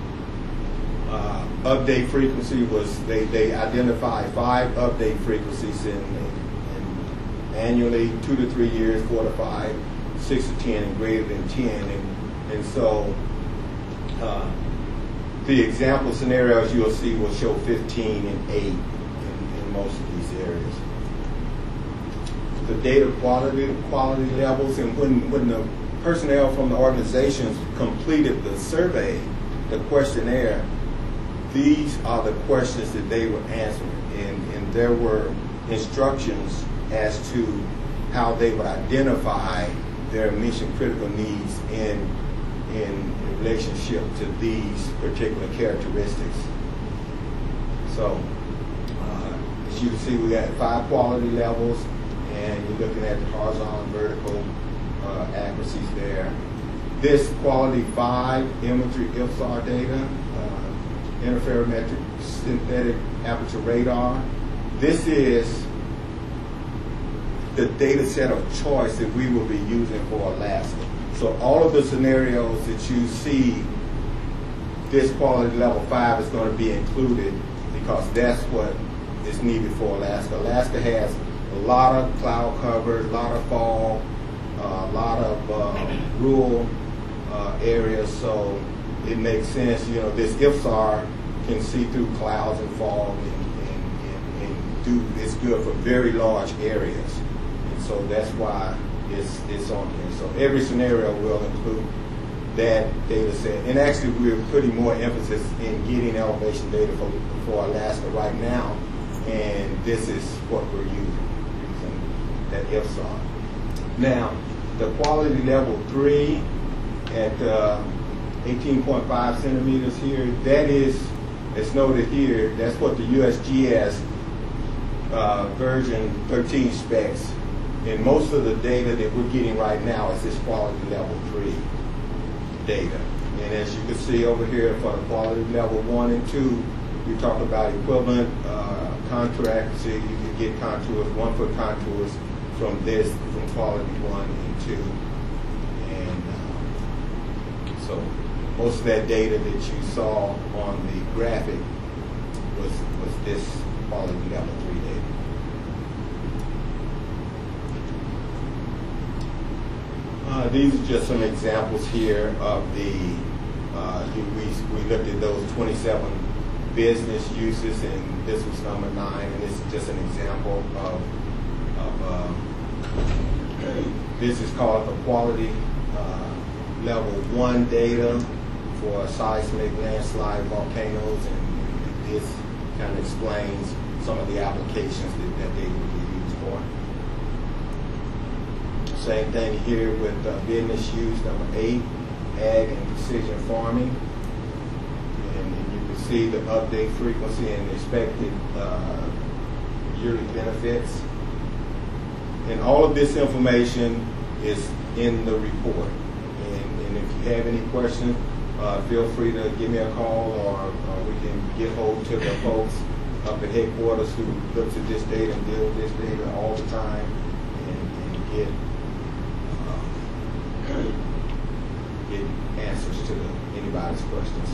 Uh, update frequency was, they, they identified five update frequencies in, in annually, two to three years, four to five, six to ten, and greater than ten. And, and so uh, the example scenarios you'll see will show fifteen and eight in, in most of these areas. The data quality, quality levels, and when, when the personnel from the organizations completed the survey, the questionnaire, these are the questions that they were answering, and, and there were instructions as to how they would identify their mission critical needs in, in relationship to these particular characteristics. So, uh, as you can see, we got five quality levels, and you're looking at the horizontal and vertical uh, accuracies there. This quality five imagery I F S A R data, interferometric synthetic aperture radar. This is the data set of choice that we will be using for Alaska. So all of the scenarios that you see, this quality level five is going to be included, because that's what is needed for Alaska. Alaska has a lot of cloud cover, a lot of fog, uh, a lot of uh, rural uh, areas, so it makes sense, you know, this I F S A R can see through clouds and fog, and, and, and, and do, it's good for very large areas. And so that's why it's, it's on here. So every scenario will include that data set. And actually, we're putting more emphasis in getting elevation data for, for Alaska right now. And this is what we're using, using that I F S A R. Now, the quality level three at uh, eighteen point five centimeters here, that is, it's noted here, that's what the U S G S uh, version thirteen specs. And most of the data that we're getting right now is this quality level three data. And as you can see over here for the quality level one and two, we talk about equivalent uh, contracts. So you can get contours, one foot contours from this, from quality one and two. And uh, so most of that data that you saw on the graphic was, was this quality level three data. Uh, these are just some examples here of the, uh, we, we looked at those twenty-seven business uses, and this was number nine, and this is just an example of, of uh, this is called the quality uh, level one data for seismic, landslide, volcanoes, and, and this kind of explains some of the applications that that data would be used for. Same thing here with uh, business use number eight, ag and precision farming. And, and you can see the update frequency and expected uh, yearly benefits. And all of this information is in the report. And, and if you have any questions, uh, feel free to give me a call, or, or we can get hold to the folks up at headquarters who looks at this data and deal with this data all the time, and, and get get answers to the, anybody's questions.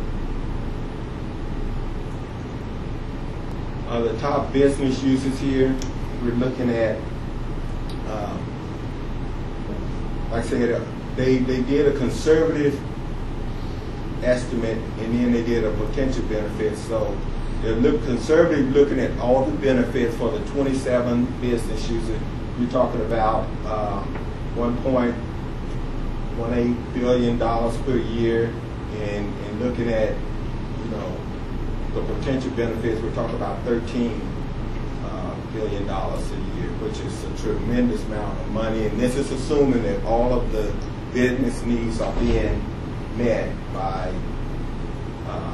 Uh, the top business uses here, we're looking at, um, like I said, uh, they, they did a conservative estimate, and then they did a potential benefit. So they're look, conservative looking at all the benefits for the twenty-seven business users. You're talking about um, one point one eight billion dollars per year, and, and looking at, you know, the potential benefits, we're talking about thirteen uh, billion dollars a year, which is a tremendous amount of money. And this is assuming that all of the business needs are being met by uh,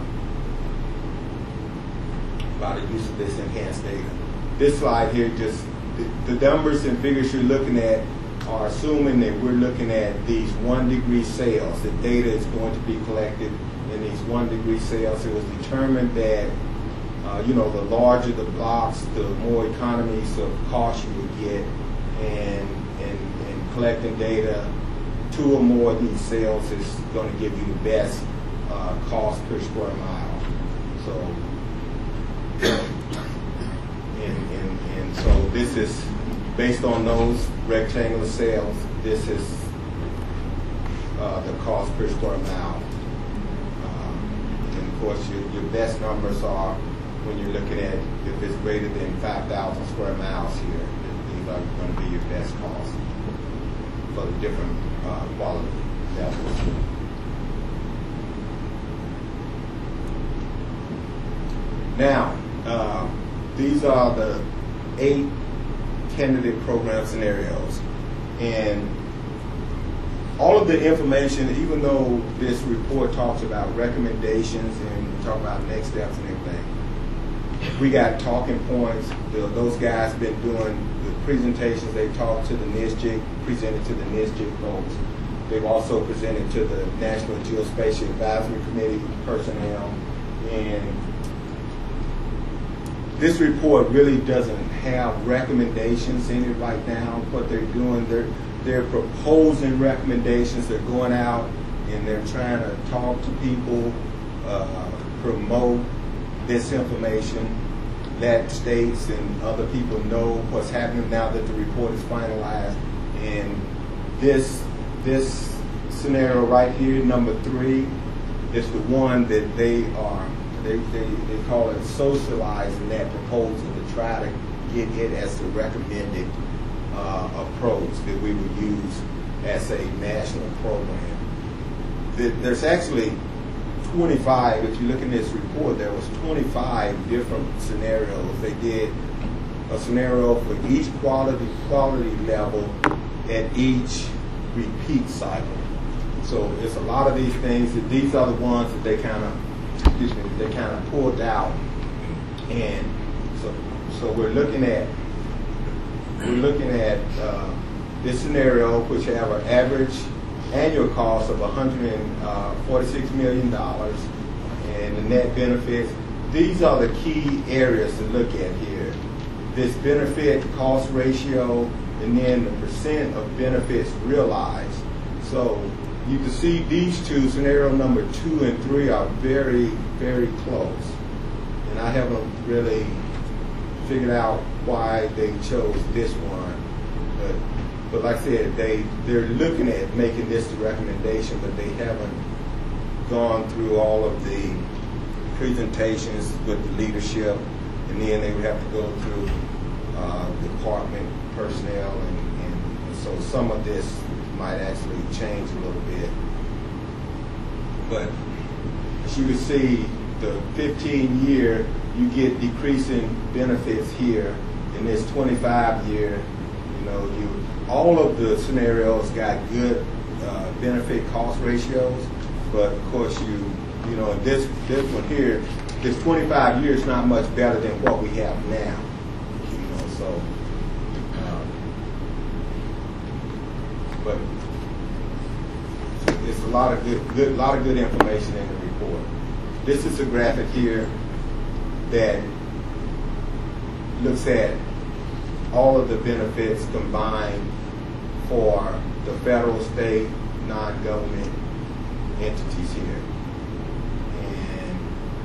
by the use of this enhanced data. This slide here, just the, the numbers and figures you're looking at are assuming that we're looking at these one degree sales. The data is going to be collected in these one degree sales. It was determined that uh, you know, the larger the blocks, the more economies of cost you would get, and, and, and collecting data, two or more of these sales is going to give you the best uh, cost per square mile. So, and, and, and so this is based on those rectangular sales. This is uh, the cost per square mile. Um, and of course, your, your best numbers are when you're looking at if it's greater than five thousand square miles here. These are going to be your best costs for the different uh, quality levels. Now, uh, these are the eight candidate program scenarios, and all of the information, even though this report talks about recommendations and we talk about next steps and everything, we got talking points. The, those guys been doing the presentations. They talked to the NISJIC, presented to the NISJIC folks. They've also presented to the National Geospatial Advisory Committee personnel, and this report really doesn't have recommendations in it right now. What they're doing, they're, they're proposing recommendations. They're going out and they're trying to talk to people, uh, promote this information, let states and other people know what's happening now that the report is finalized. And this, this scenario right here, number three, is the one that they are They, they, they call it socializing that proposal to try to get it as the recommended uh, approach that we would use as a national program. There's actually twenty-five, if you look in this report, there was twenty-five different scenarios. They did a scenario for each quality quality level at each repeat cycle. So it's a lot of these things, that these are the ones that they kind of Excuse me, they kind of pulled out, and so so we're looking at we're looking at uh, this scenario, which have an average annual cost of one hundred forty-six million dollars, and the net benefits. These are the key areas to look at here. This benefit cost ratio, and then the percent of benefits realized. So you can see these two, scenario number two and three, are very, very close. And I haven't really figured out why they chose this one. But, but like I said, they, they're looking at making this the recommendation, but they haven't gone through all of the presentations with the leadership, and then they would have to go through uh, department personnel, and, and so some of this might actually change a little bit. But as you can see, the fifteen year, you get decreasing benefits here. In this twenty-five year, you know, you all of the scenarios got good uh, benefit cost ratios, but of course you you know this this one here, this twenty-five years, not much better than what we have now. You know, so. But it's a lot of good, good, lot of good information in the report. This is a graphic here that looks at all of the benefits combined for the federal, state, non-government entities here. And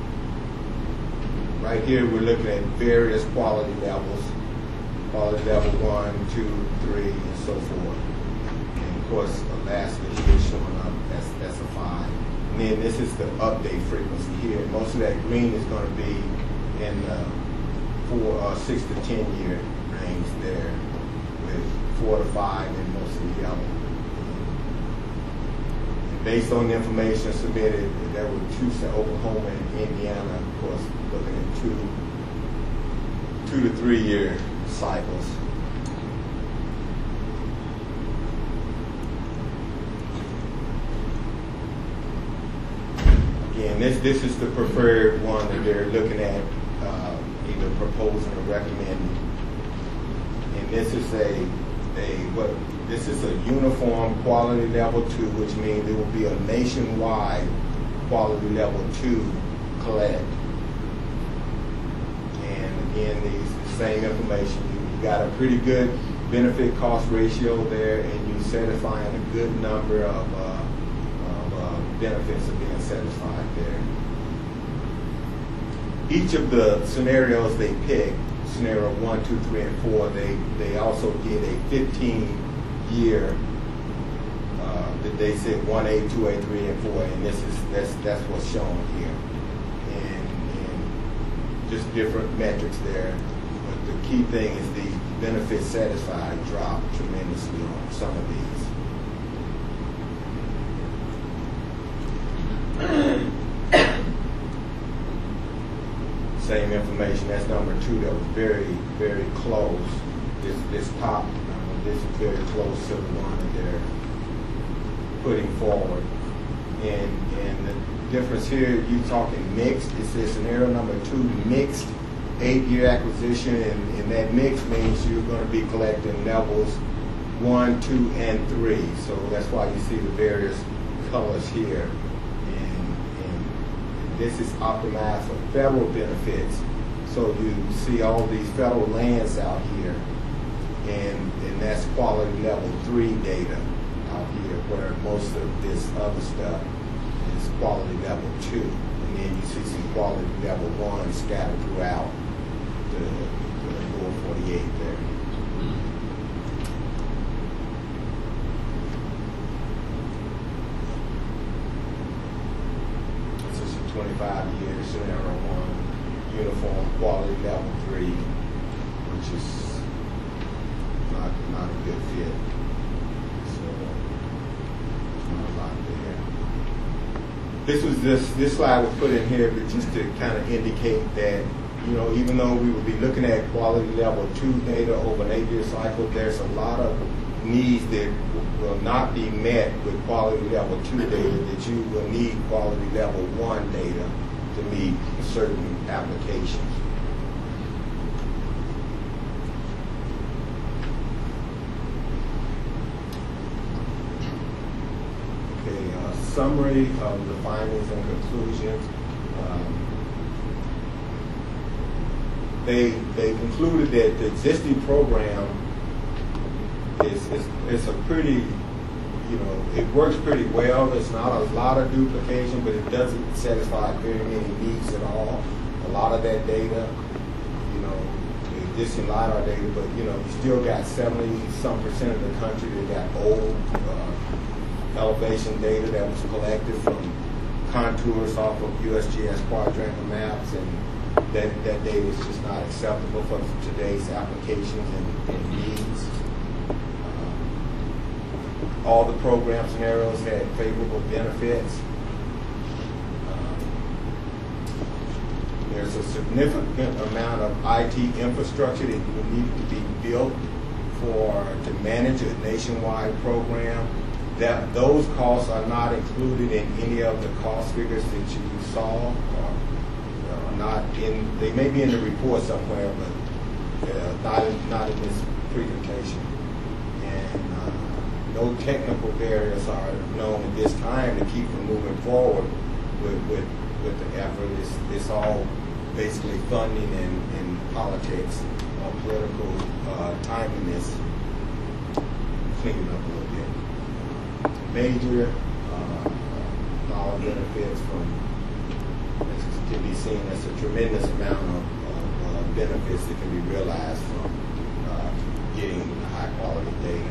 right here we're looking at various quality levels, quality level one, two, three, and so forth. Of course, Alaska here is showing up, that's, that's a five. And then this is the update frequency here. Most of that green is going to be in the four, uh, six to ten year range there, with four to five and mostly yellow. And based on the information submitted, there were two, Oklahoma and Indiana, of course, looking at two, two to three year cycles. Again, this this is the preferred one that they're looking at, uh, either proposing or recommending. And this is a a what this is a uniform quality level two, which means there will be a nationwide quality level two collect. And again, these the same information. You got a pretty good benefit cost ratio there, and you satisfying a good number of. Uh, benefits are being satisfied there. Each of the scenarios they pick, scenario one, two, three, and four, they, they also get a fifteen year uh, that they said one A, two A, three, and four, and this is that's that's what's shown here. And, and just different metrics there. But the key thing is the benefits satisfied drop tremendously on some of these. Same information. That's number two. That was very, very close. This this top number, this is very close to the one that they're putting forward. And and the difference here, you talking mixed. It says scenario number two, mixed eight-year acquisition, and, and that mix means you're going to be collecting levels one, two, and three. So that's why you see the various colors here. This is optimized for federal benefits. So you see all these federal lands out here, and, and that's quality level three data out here, where most of this other stuff is quality level two. And then you see some quality level one scattered throughout the, the lower forty-eight there. twenty-five years, scenario one, uniform quality level three, which is not not a good fit. So not a lot there. This was this this slide was put in here, but just to kind of indicate that, you know, even though we will be looking at quality level two data over an eight-year cycle, there's a lot of needs that will not be met with quality level two data, that you will need quality level one data to meet certain applications. summary of the findings and conclusions. Um, they they concluded that the existing program is is, is a pretty, you know, it works pretty well. There's not a lot of duplication, but it doesn't satisfy very many needs at all. A lot of that data, you know, the existing LiDAR data, but you know, you still got seventy some percent of the country that got old uh, elevation data that was collected from contours off of U S G S quadrangle maps, and that, that data is just not acceptable for today's applications and, and needs. Uh, all the program scenarios had favorable benefits. There's a significant amount of I T infrastructure that would need to be built for to manage a nationwide program. That those costs are not included in any of the cost figures that you saw, or uh, not in. They may be in the report somewhere, but uh, not in, not in this presentation. And uh, no technical barriers are known at this time to keep from moving forward with with, with the effort. It's, it's all basically funding and, and politics or political uh, timeliness, cleaning up a little bit. Major uh, dollar benefits from, as can be seen as a tremendous amount of, of uh, benefits that can be realized from uh, getting high quality data.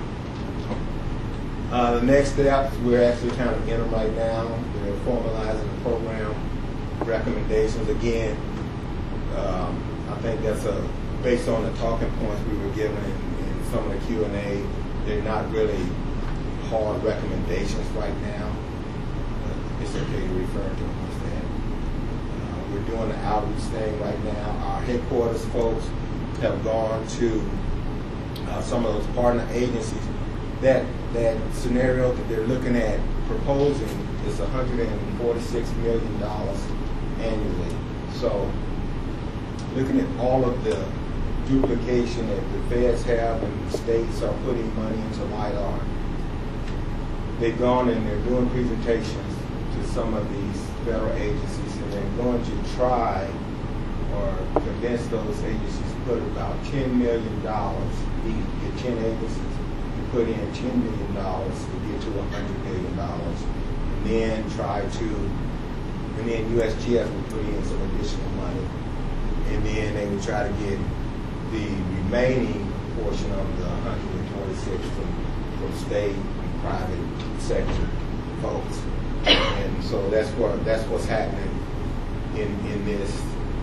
Uh, the next step, we're actually kind of in them right now. We're formalizing the program recommendations. Again, um, I think that's a, based on the talking points we were given in, in some of the Q and A, they're not really hard recommendations right now. But it's okay to refer to them as that. Uh, we're doing the outreach thing right now. Our headquarters folks have gone to uh, some of those partner agencies. That that scenario that they're looking at proposing is one hundred forty-six million dollars annually. So looking at all of the duplication that the feds have and the states are putting money into LiDAR, they've gone and they're doing presentations to some of these federal agencies, and they're going to try or convince those agencies to put about ten million dollars, get ten agencies to put in ten million dollars to get to one hundred million dollars, and then try to, and then U S G S will put in some additional money, and then they would try to get the remaining portion of the one hundred twenty-six from, from state and private sector folks. And so that's what that's what's happening in in this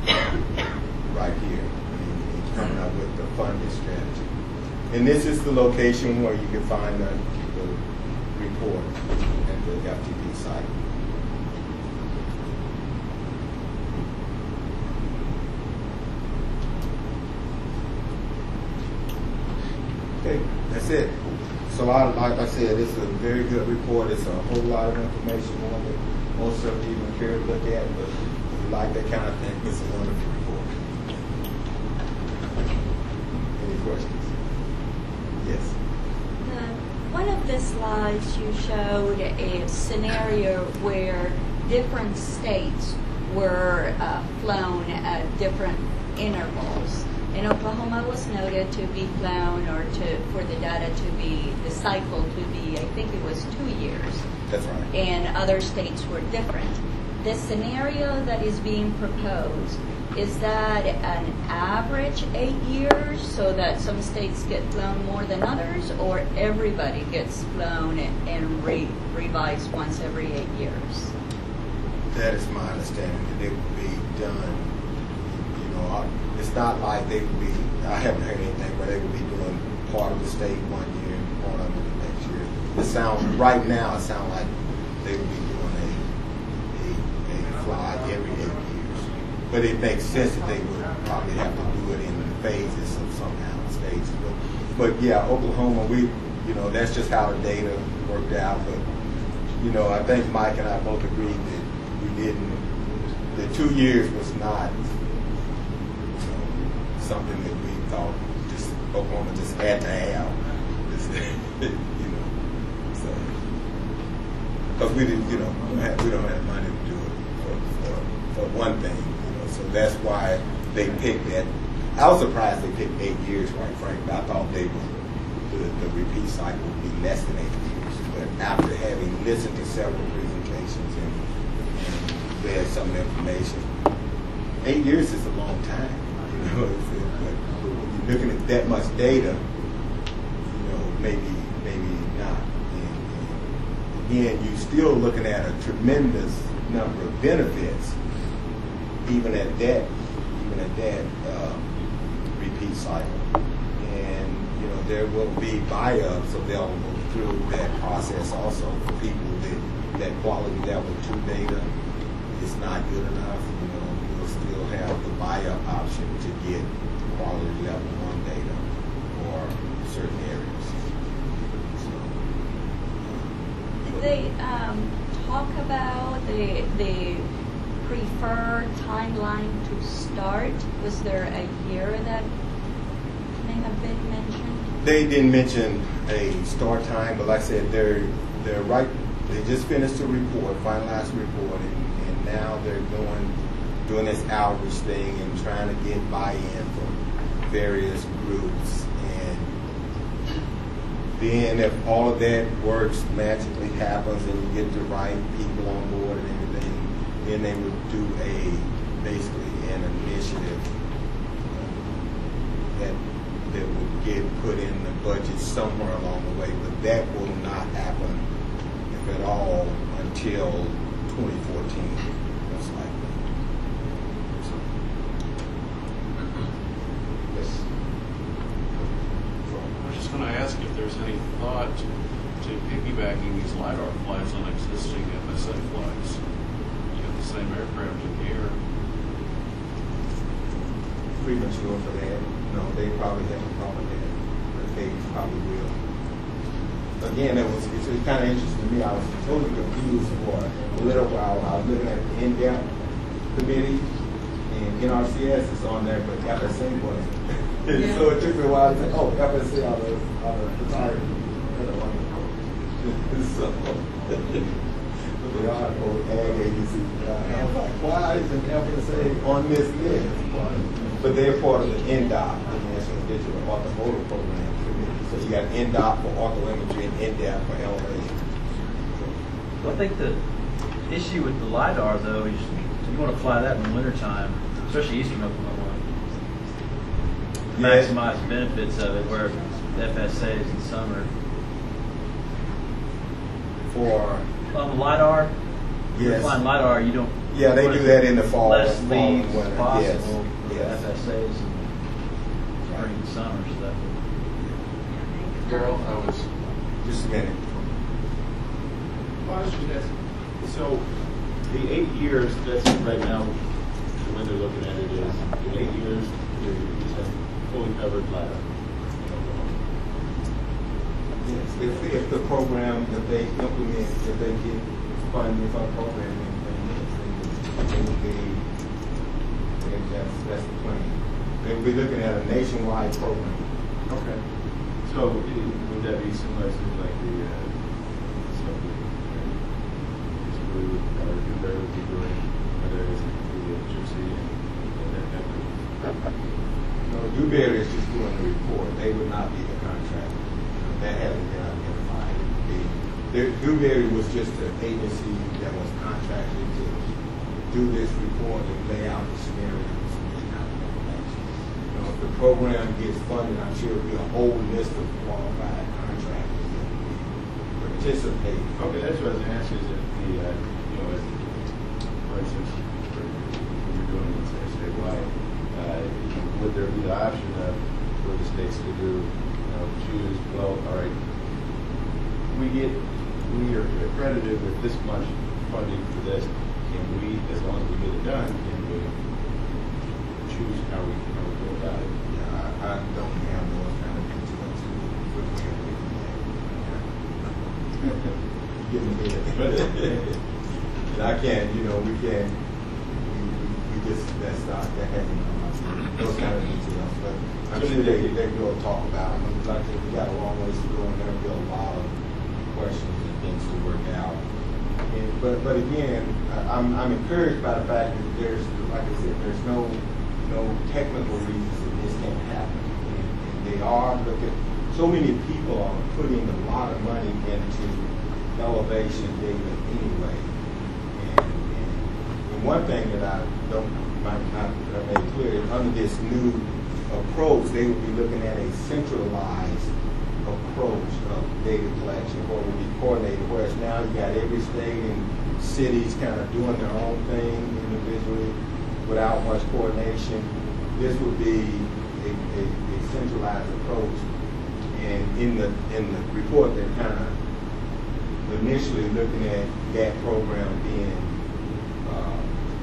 right here, and coming up with the funding strategy. And this is the location where you can find the, the report at the F T P site. Okay, that's it. So I, like I said, it's a very good report. It's a whole lot of information on it. Most of you even care to look at, but if you like that kind of thing, it's a wonderful report. Any questions? Yes. Uh, one of the slides you showed a scenario where different states were uh, flown at different intervals. And Oklahoma was noted to be flown, or to for the data to be, the cycle to be, I think it was two years. That's right. And other states were different. The scenario that is being proposed, is that an average eight years, so that some states get flown more than others, or everybody gets flown and re revised once every eight years? That is my understanding, that it would be done. You know, it's not like they would be, I haven't heard anything where they would be doing part of the state one year and part of it the next year. It sounds, right now, it sounds like they would be doing a, a, a fly every eight years. But it makes sense that they would probably have to do it in phases of somehow stages. But, but yeah, Oklahoma, we, you know, that's just how the data worked out. But, you know, I think Mike and I both agreed that we didn't, the two years was not something that we thought just Oklahoma just had to have, just, you know. So because we didn't, you know, we don't have, we don't have money to do it for, for, for one thing, you know, so that's why they picked that. I was surprised they picked eight years, quite frankly. I thought they would, the, the repeat cycle would be less than eight years, but after having listened to several presentations and, and read some information, eight years is a long time, you know, it's, it, but when you're looking at that much data, you know, maybe, maybe not. And, and again, you're still looking at a tremendous number of benefits, even at that, even at that uh, repeat cycle. And, you know, there will be buy-ups available through that process also for people that, that quality level two data is not good enough. You know, you'll still have the buy-up option to get quality level one data for certain areas. Did they um, talk about the the preferred timeline to start? Was there a year that may have been mentioned? They didn't mention a start time, but like I said, they're they're right. They just finished the report, finalized the report, and, and now they're doing doing this outreach thing and trying to get buy-in from various groups. And then if all of that works, magically happens, and you get the right people on board and everything, then they would do a basically an initiative that that would get put in the budget somewhere along the way, but that will not happen, if at all, until twenty fourteen, most likely. So, yes. I was just going to ask if there's any thought to piggybacking these LiDAR flights on existing F S A flights. You have the same aircraft in the air. Premature for that. No, they probably haven't thought of that, but they probably will. Again, it was it's, it's kind of interesting to me. I was totally confused for a little while. I was looking at the in-depth committee, and N R C S is on there, but F S A wasn't. Yeah. So it took me a while to say, oh, F S A are the, are the retired. So, but they are both ag agencies. Uh, I was like, why isn't F S A on this list? But they're part of the N D O P, the National Digital Orthomotor Program Committee. So you got N D O P for orthoimagery and N D A P for elevation. Well, I think the issue with the LiDAR, though, is you want to fly that in the wintertime, especially eastern Oklahoma, to Yes. maximize the benefits of it, where the F S A is in summer. For On the LiDAR, if you're Yes. flying LiDAR, you don't. Yeah, they put do that in the fall, Less fall and leaves winter. possible Yes. for Yes. F S As during the summer, so that would. Carol, I was just a minute. Well, I was just asking, so the eight years, that's right now, the way they're looking at it is, in eight years, you just have fully covered LiDAR. Yes, if, if the program that they implement, if they get funding for a program, then it will be, then that's, that's the plan. They will be looking at a nationwide program. Okay. So it- would that be similar to like the, uh, stuff that, uh, basically with, uh, Dewberry would be doing, whether it's the uh, Gypsy and and that type of. No, Dewberry is just doing the report. They would not be the contractor. That hasn't been identified. The- Dewberry was just an agency that was contracted to do this report and lay out the scenarios and that kind of information. You know, if the program gets funded, I'm sure it'll be a whole list of qualified contractors that will participate. Okay, that's what I was asking, is if the, uh, you know, as, for instance, for- when you're doing, let's say, statewide, uh, would there be the option of, for the states to do, you know, choose, well, all right, we get, we are accredited with this much funding for this, and we, as long as we get it done, can we choose how we, how we go about it? Yeah, I, I don't have those kind of details. Give me that. But I can't, you know, we can't, we, we, we just, that's not, that hasn't come up. Those kind of details, but I'm sure they, they will talk about them. Like I said, we got a long ways to go, and there'll be a lot of questions and things to work out. but, but again, I- I'm, I'm encouraged by the fact that there's, like I said, there's no, no technical reasons that this can't happen. And, and they are looking, so many people are putting a lot of money into elevation data anyway. And, and, and one thing that I don't, might not have made clear is under this new approach, they would be looking at a centralized approach of data collection, where it would be coordinated, whereas now you got every state and cities kind of doing their own thing individually without much coordination. This would be a, a, a centralized approach. And in the in the report, they're kind of initially looking at that program being uh,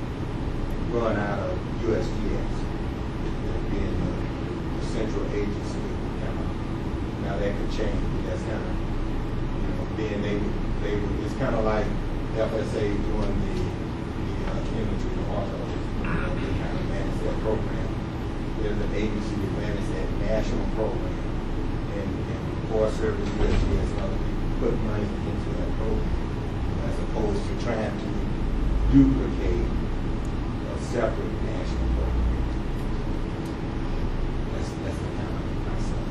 run out of U S G S, being the, the central agency. Kind of, now that could change, but that's kind of, you know, being they would, they would, it's kind of like F S A doing the, the uh, imagery, the auto, you know, they kind of manage that program. There's an agency that manages that national program. And, and Forest Service, U S G S, and other people put money into that program, as opposed to trying to duplicate a separate national program. That's, that's the kind of concept.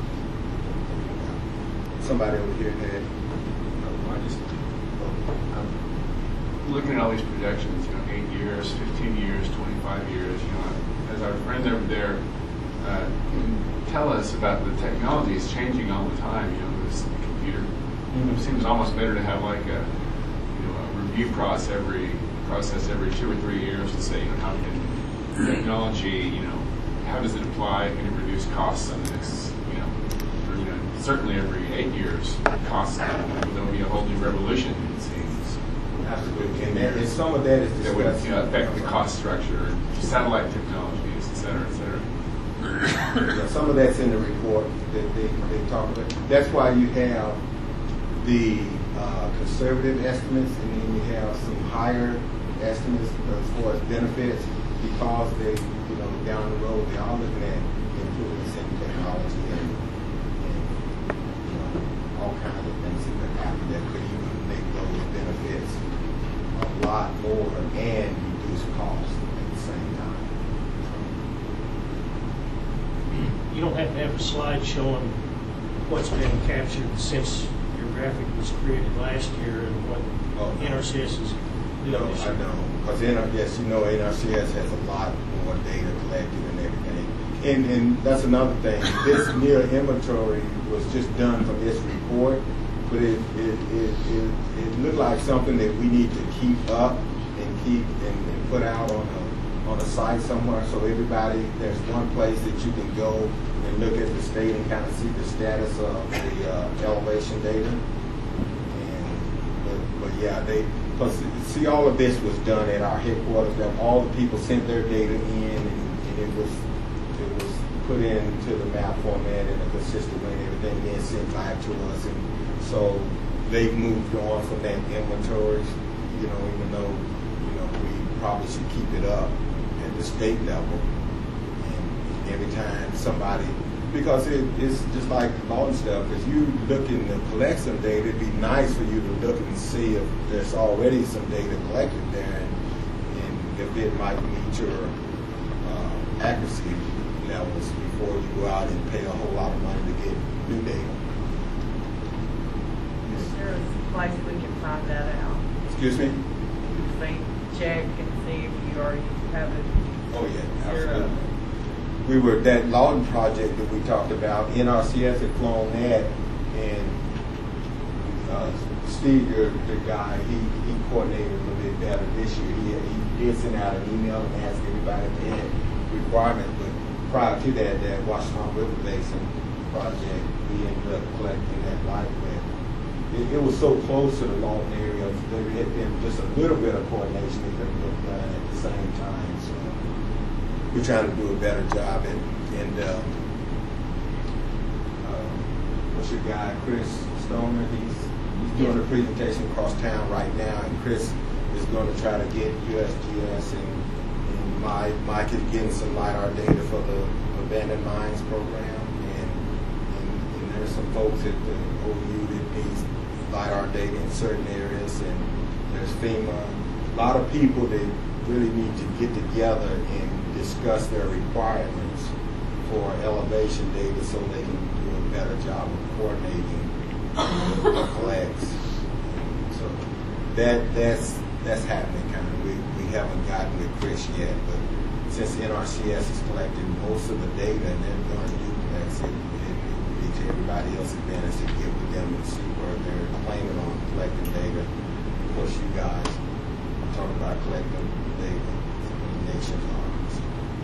Somebody over here had. No, I just, I'm looking at all these projections, you know, eight years, fifteen years, twenty-five years, you know, as our friend over there, uh, tell us about the technology is changing all the time. You know, this computer. Mm-hmm. It seems almost better to have like a, you know, a review process every process every two or three years to say, you know, how can technology, you know, how does it apply? Can it reduce costs on this? You know, or, you know, certainly every eight years, costs. There'll be a whole new revolution. It seems. Absolutely, and, that, and some of that is that would, you know, affect the cost structure, satellite technologies, et cetera, et cetera. Yeah, some of that's in the report that they, they talk about. That's why you have the uh, conservative estimates, and then you have some higher estimates as far as benefits, because they, you know, down the road they are looking at improvements in technology and, and you know, all kinds of things that could happen that could even make those benefits a lot more and reduce costs at the same time. You don't have to have a slide showing what's been captured since your graphic was created last year and what oh, N R C S is doing no, this year. I don't. Because yes, you know, N R C S has a lot more data collected and everything. And, and that's another thing. This near inventory was just done for this report, but it it, it, it it looked like something that we need to keep up and keep and, and put out on a on a site somewhere, so everybody, there's one place that you can go and look at the state and kind of see the status of the uh, elevation data. And but, but yeah, they because see, all of this was done at our headquarters. That all the people sent their data in, and, and it was it was put into the map format in a consistent way, and everything then sent back to us. And so they've moved on from that inventories, you know, even though you know we probably should keep it up at the state level. And every time somebody, because it, it's just like law and stuff, because you looking to collect some data, it'd be nice for you to look and see if there's already some data collected there, and, and if it might meet your uh, accuracy levels before you go out and pay a whole lot of money to get new data. Is there a place we can find that out? Excuse me? See, check and see if you already have it. Oh yeah, Zero. absolutely. We were, that Lawton project that we talked about, N R C S had flown that, and uh, Steve, your, the guy, he, he coordinated a little bit better this year. He, he did send out an email and ask everybody if they had requirements, but prior to that, that Washington River Basin project, we ended up collecting that light wet. It, it was so close to the Lawton area, there had been just a little bit of coordination that could have been done at the same time. So we're trying to do a better job, and, and uh, uh, what's your guy, Chris Stoner? He's he's doing a presentation across town right now, and Chris is going to try to get U S G S, and, and Mike, Mike is getting some LiDAR data for the abandoned mines program, and, and, and there's some folks at the O U that needs LiDAR data in certain areas, and there's FEMA, a lot of people that really need to get together and discuss their requirements for elevation data so they can do a better job of coordinating the collects. So that that's that's happening kind of. We we haven't gotten with Chris yet, but since N R C S is collecting most of the data and they're going to duplex it, it would be to everybody else's advantage to get with them and see where they're claiming on collecting data. Of course, you guys talk about collecting data from the nation's arms.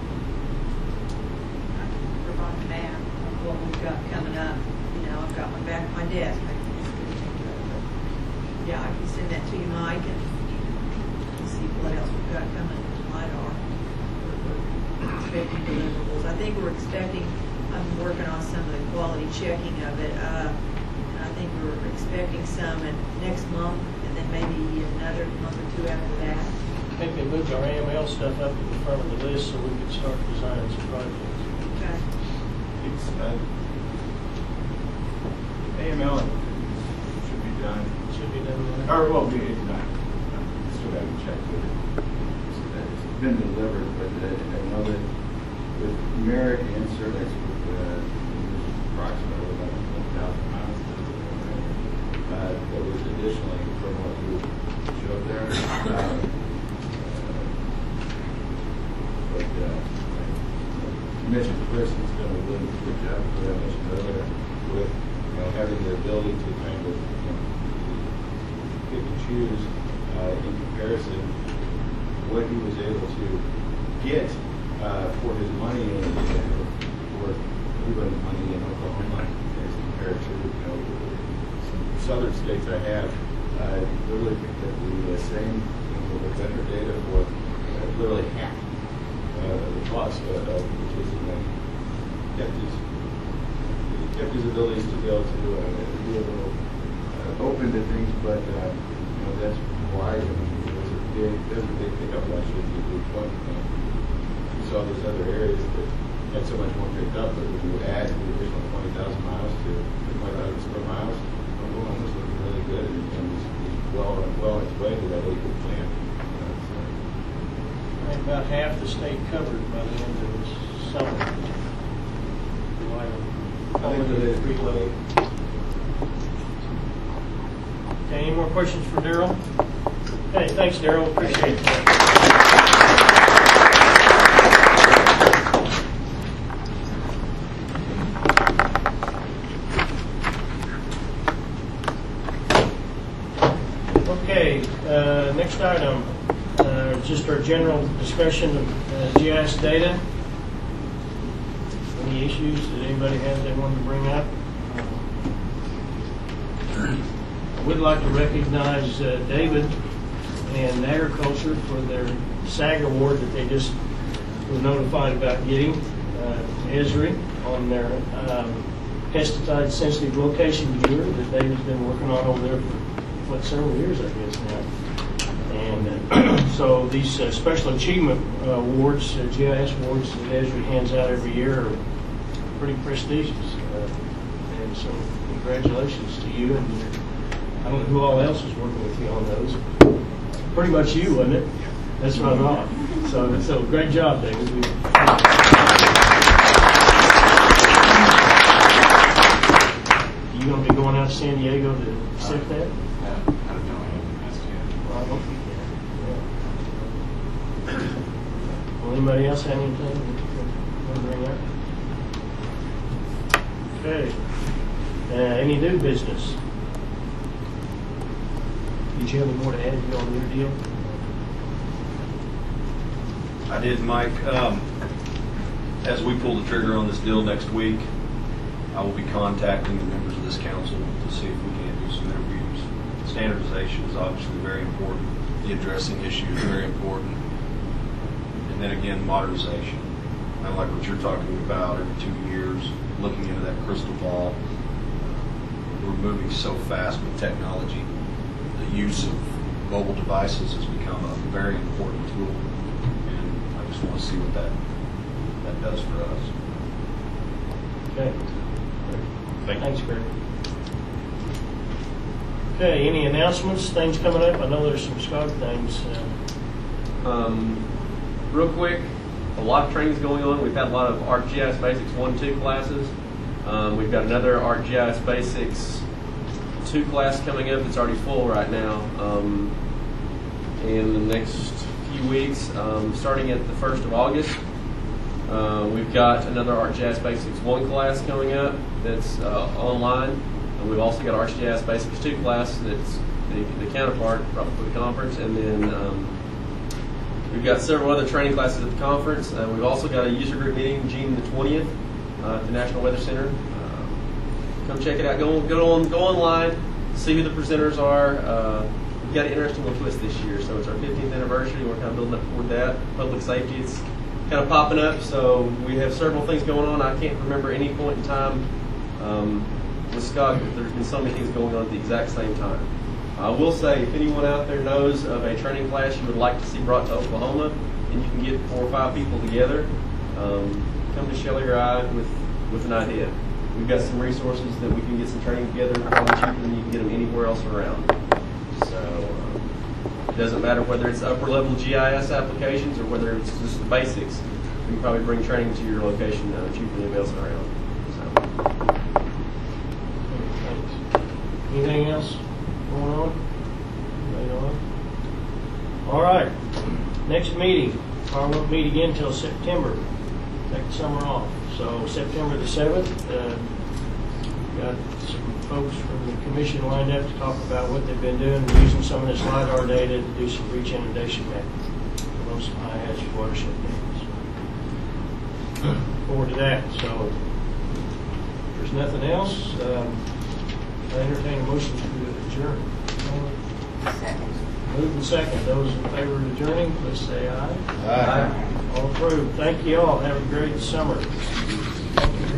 Provide a map of what we've got coming up. You know, I've got one back at my desk. I can just get it together. But yeah, I can send that to you, Mike, and see what else we've got coming to LiDAR. We're expecting deliverables. I think we're expecting, I'm working on some of the quality checking of it. Uh, I think we're expecting some in next month, and then maybe another month or two after that. I think they moved our A M L stuff up to the front of the list so we could start designing some projects. Okay. It's, uh, A M L should be done. Should be done. Or, well, be it's not. Still got to check with it. So that it's been delivered, but uh, I know that with Merrick and Cervix, with uh, approximately about one thousand miles, uh, that was additionally from what you showed there. Um, but uh, you mentioned Chris has done a really good job, as I mentioned earlier, with you know having the ability to kind of you know, pick and choose uh, in comparison what he was able to get uh, for his money and for even money in Oklahoma as compared to you know some southern states I have. I uh, literally picked up the uh, same you know, the vendor data for uh, literally half uh, the cost, uh, uh, which is you know, kept his kept his abilities to be able to uh, be a little uh, open to things, but uh, you know that's why I mean, there was a big there's a big pickup last year to the point. You know, we saw those other areas that had so much more picked up, but when you add the additional twenty thousand miles to twenty thousand square miles, Oklahoma was looking really good and, and was, was well well on its way to that eight-year plan. Uh, so. I think about half the state covered by the end of this summer. I think that is pretty low. Okay, any more questions for Daryl? Hey, thanks, Daryl. Appreciate that. Okay, uh, next item, uh, just our general discussion of uh, G I S data. Any issues that anybody has they wanted to bring up? I would like to recognize uh, David and Agriculture for their SAG award that they just were notified about getting, uh, Esri, on their um, pesticide sensitive location viewer that David's been working on over there for what, several years, I guess now. And uh, so these uh, special achievement uh, awards, uh, G I S awards that Esri hands out every year are pretty prestigious. Uh, and so congratulations to you. And I don't know who all else is working with you on those. Pretty much you, wasn't it? That's what I thought. So, so great job, David. We, you going to be going out to San Diego to accept that? I don't know. I haven't asked yet. Well, I hope you can. Yeah. Well, anybody else have anything to want to bring up? Okay. Uh, any new business? Did you have any more to add on your deal? I did, Mike. Um, as we pull the trigger on this deal next week, I will be contacting the members of this council to see if we can do some interviews. Standardization is obviously very important. The addressing issue is very important. And then again, modernization. I like what you're talking about every two years, looking into that crystal ball. We're moving so fast with technology. The use of mobile devices has become a very important tool, and I just want to see what that that does for us. Okay. Thank Thanks, Greg. Okay, any announcements, things coming up? I know there's some SCOG things. uh, Um, real quick, a lot of training's going on. We've had a lot of ArcGIS Basics one two classes. Um, we've got another ArcGIS Basics two class coming up. It's already full right now. Um, in the next few weeks, um, starting at the first of August, uh, we've got another ArcGIS Basics one class coming up that's uh, online. And we've also got ArcGIS Basics two class that's the, the counterpart for the conference. And then um, we've got several other training classes at the conference. Uh, we've also got a user group meeting June the twentieth uh, at the National Weather Center. Uh, come check it out. Go, go, on, go online, see who the presenters are. Uh, we've got an interesting little twist this year. So it's our fifteenth anniversary. We're kind of building up toward that. Public safety, it's kind of popping up. So we have several things going on. I can't remember any point in time um, with SCOG, but there's been so many things going on at the exact same time. I will say, if anyone out there knows of a training class you would like to see brought to Oklahoma, and you can get four or five people together, um, come to Shelley or I with, with an idea. We've got some resources that we can get some training together probably cheaper than you can get them anywhere else around. So um, it doesn't matter whether it's upper level G I S applications or whether it's just the basics. We can probably bring training to your location uh, cheaper than anybody else around. So. Anything else going on? Anybody on? All right. Next meeting. I won't meet again until September. Take the summer off. So September the seventh, uh, got some folks from the commission lined up to talk about what they've been doing, using some of this LiDAR data to do some breach inundation mapping for those high hazard watershed areas. Forward to that. So if there's nothing else, um, I entertain a motion to adjourn. Second. Move and second. Those in favor of adjourning, please say aye. Aye. All approved. Thank you all. Have a great summer. Thank you.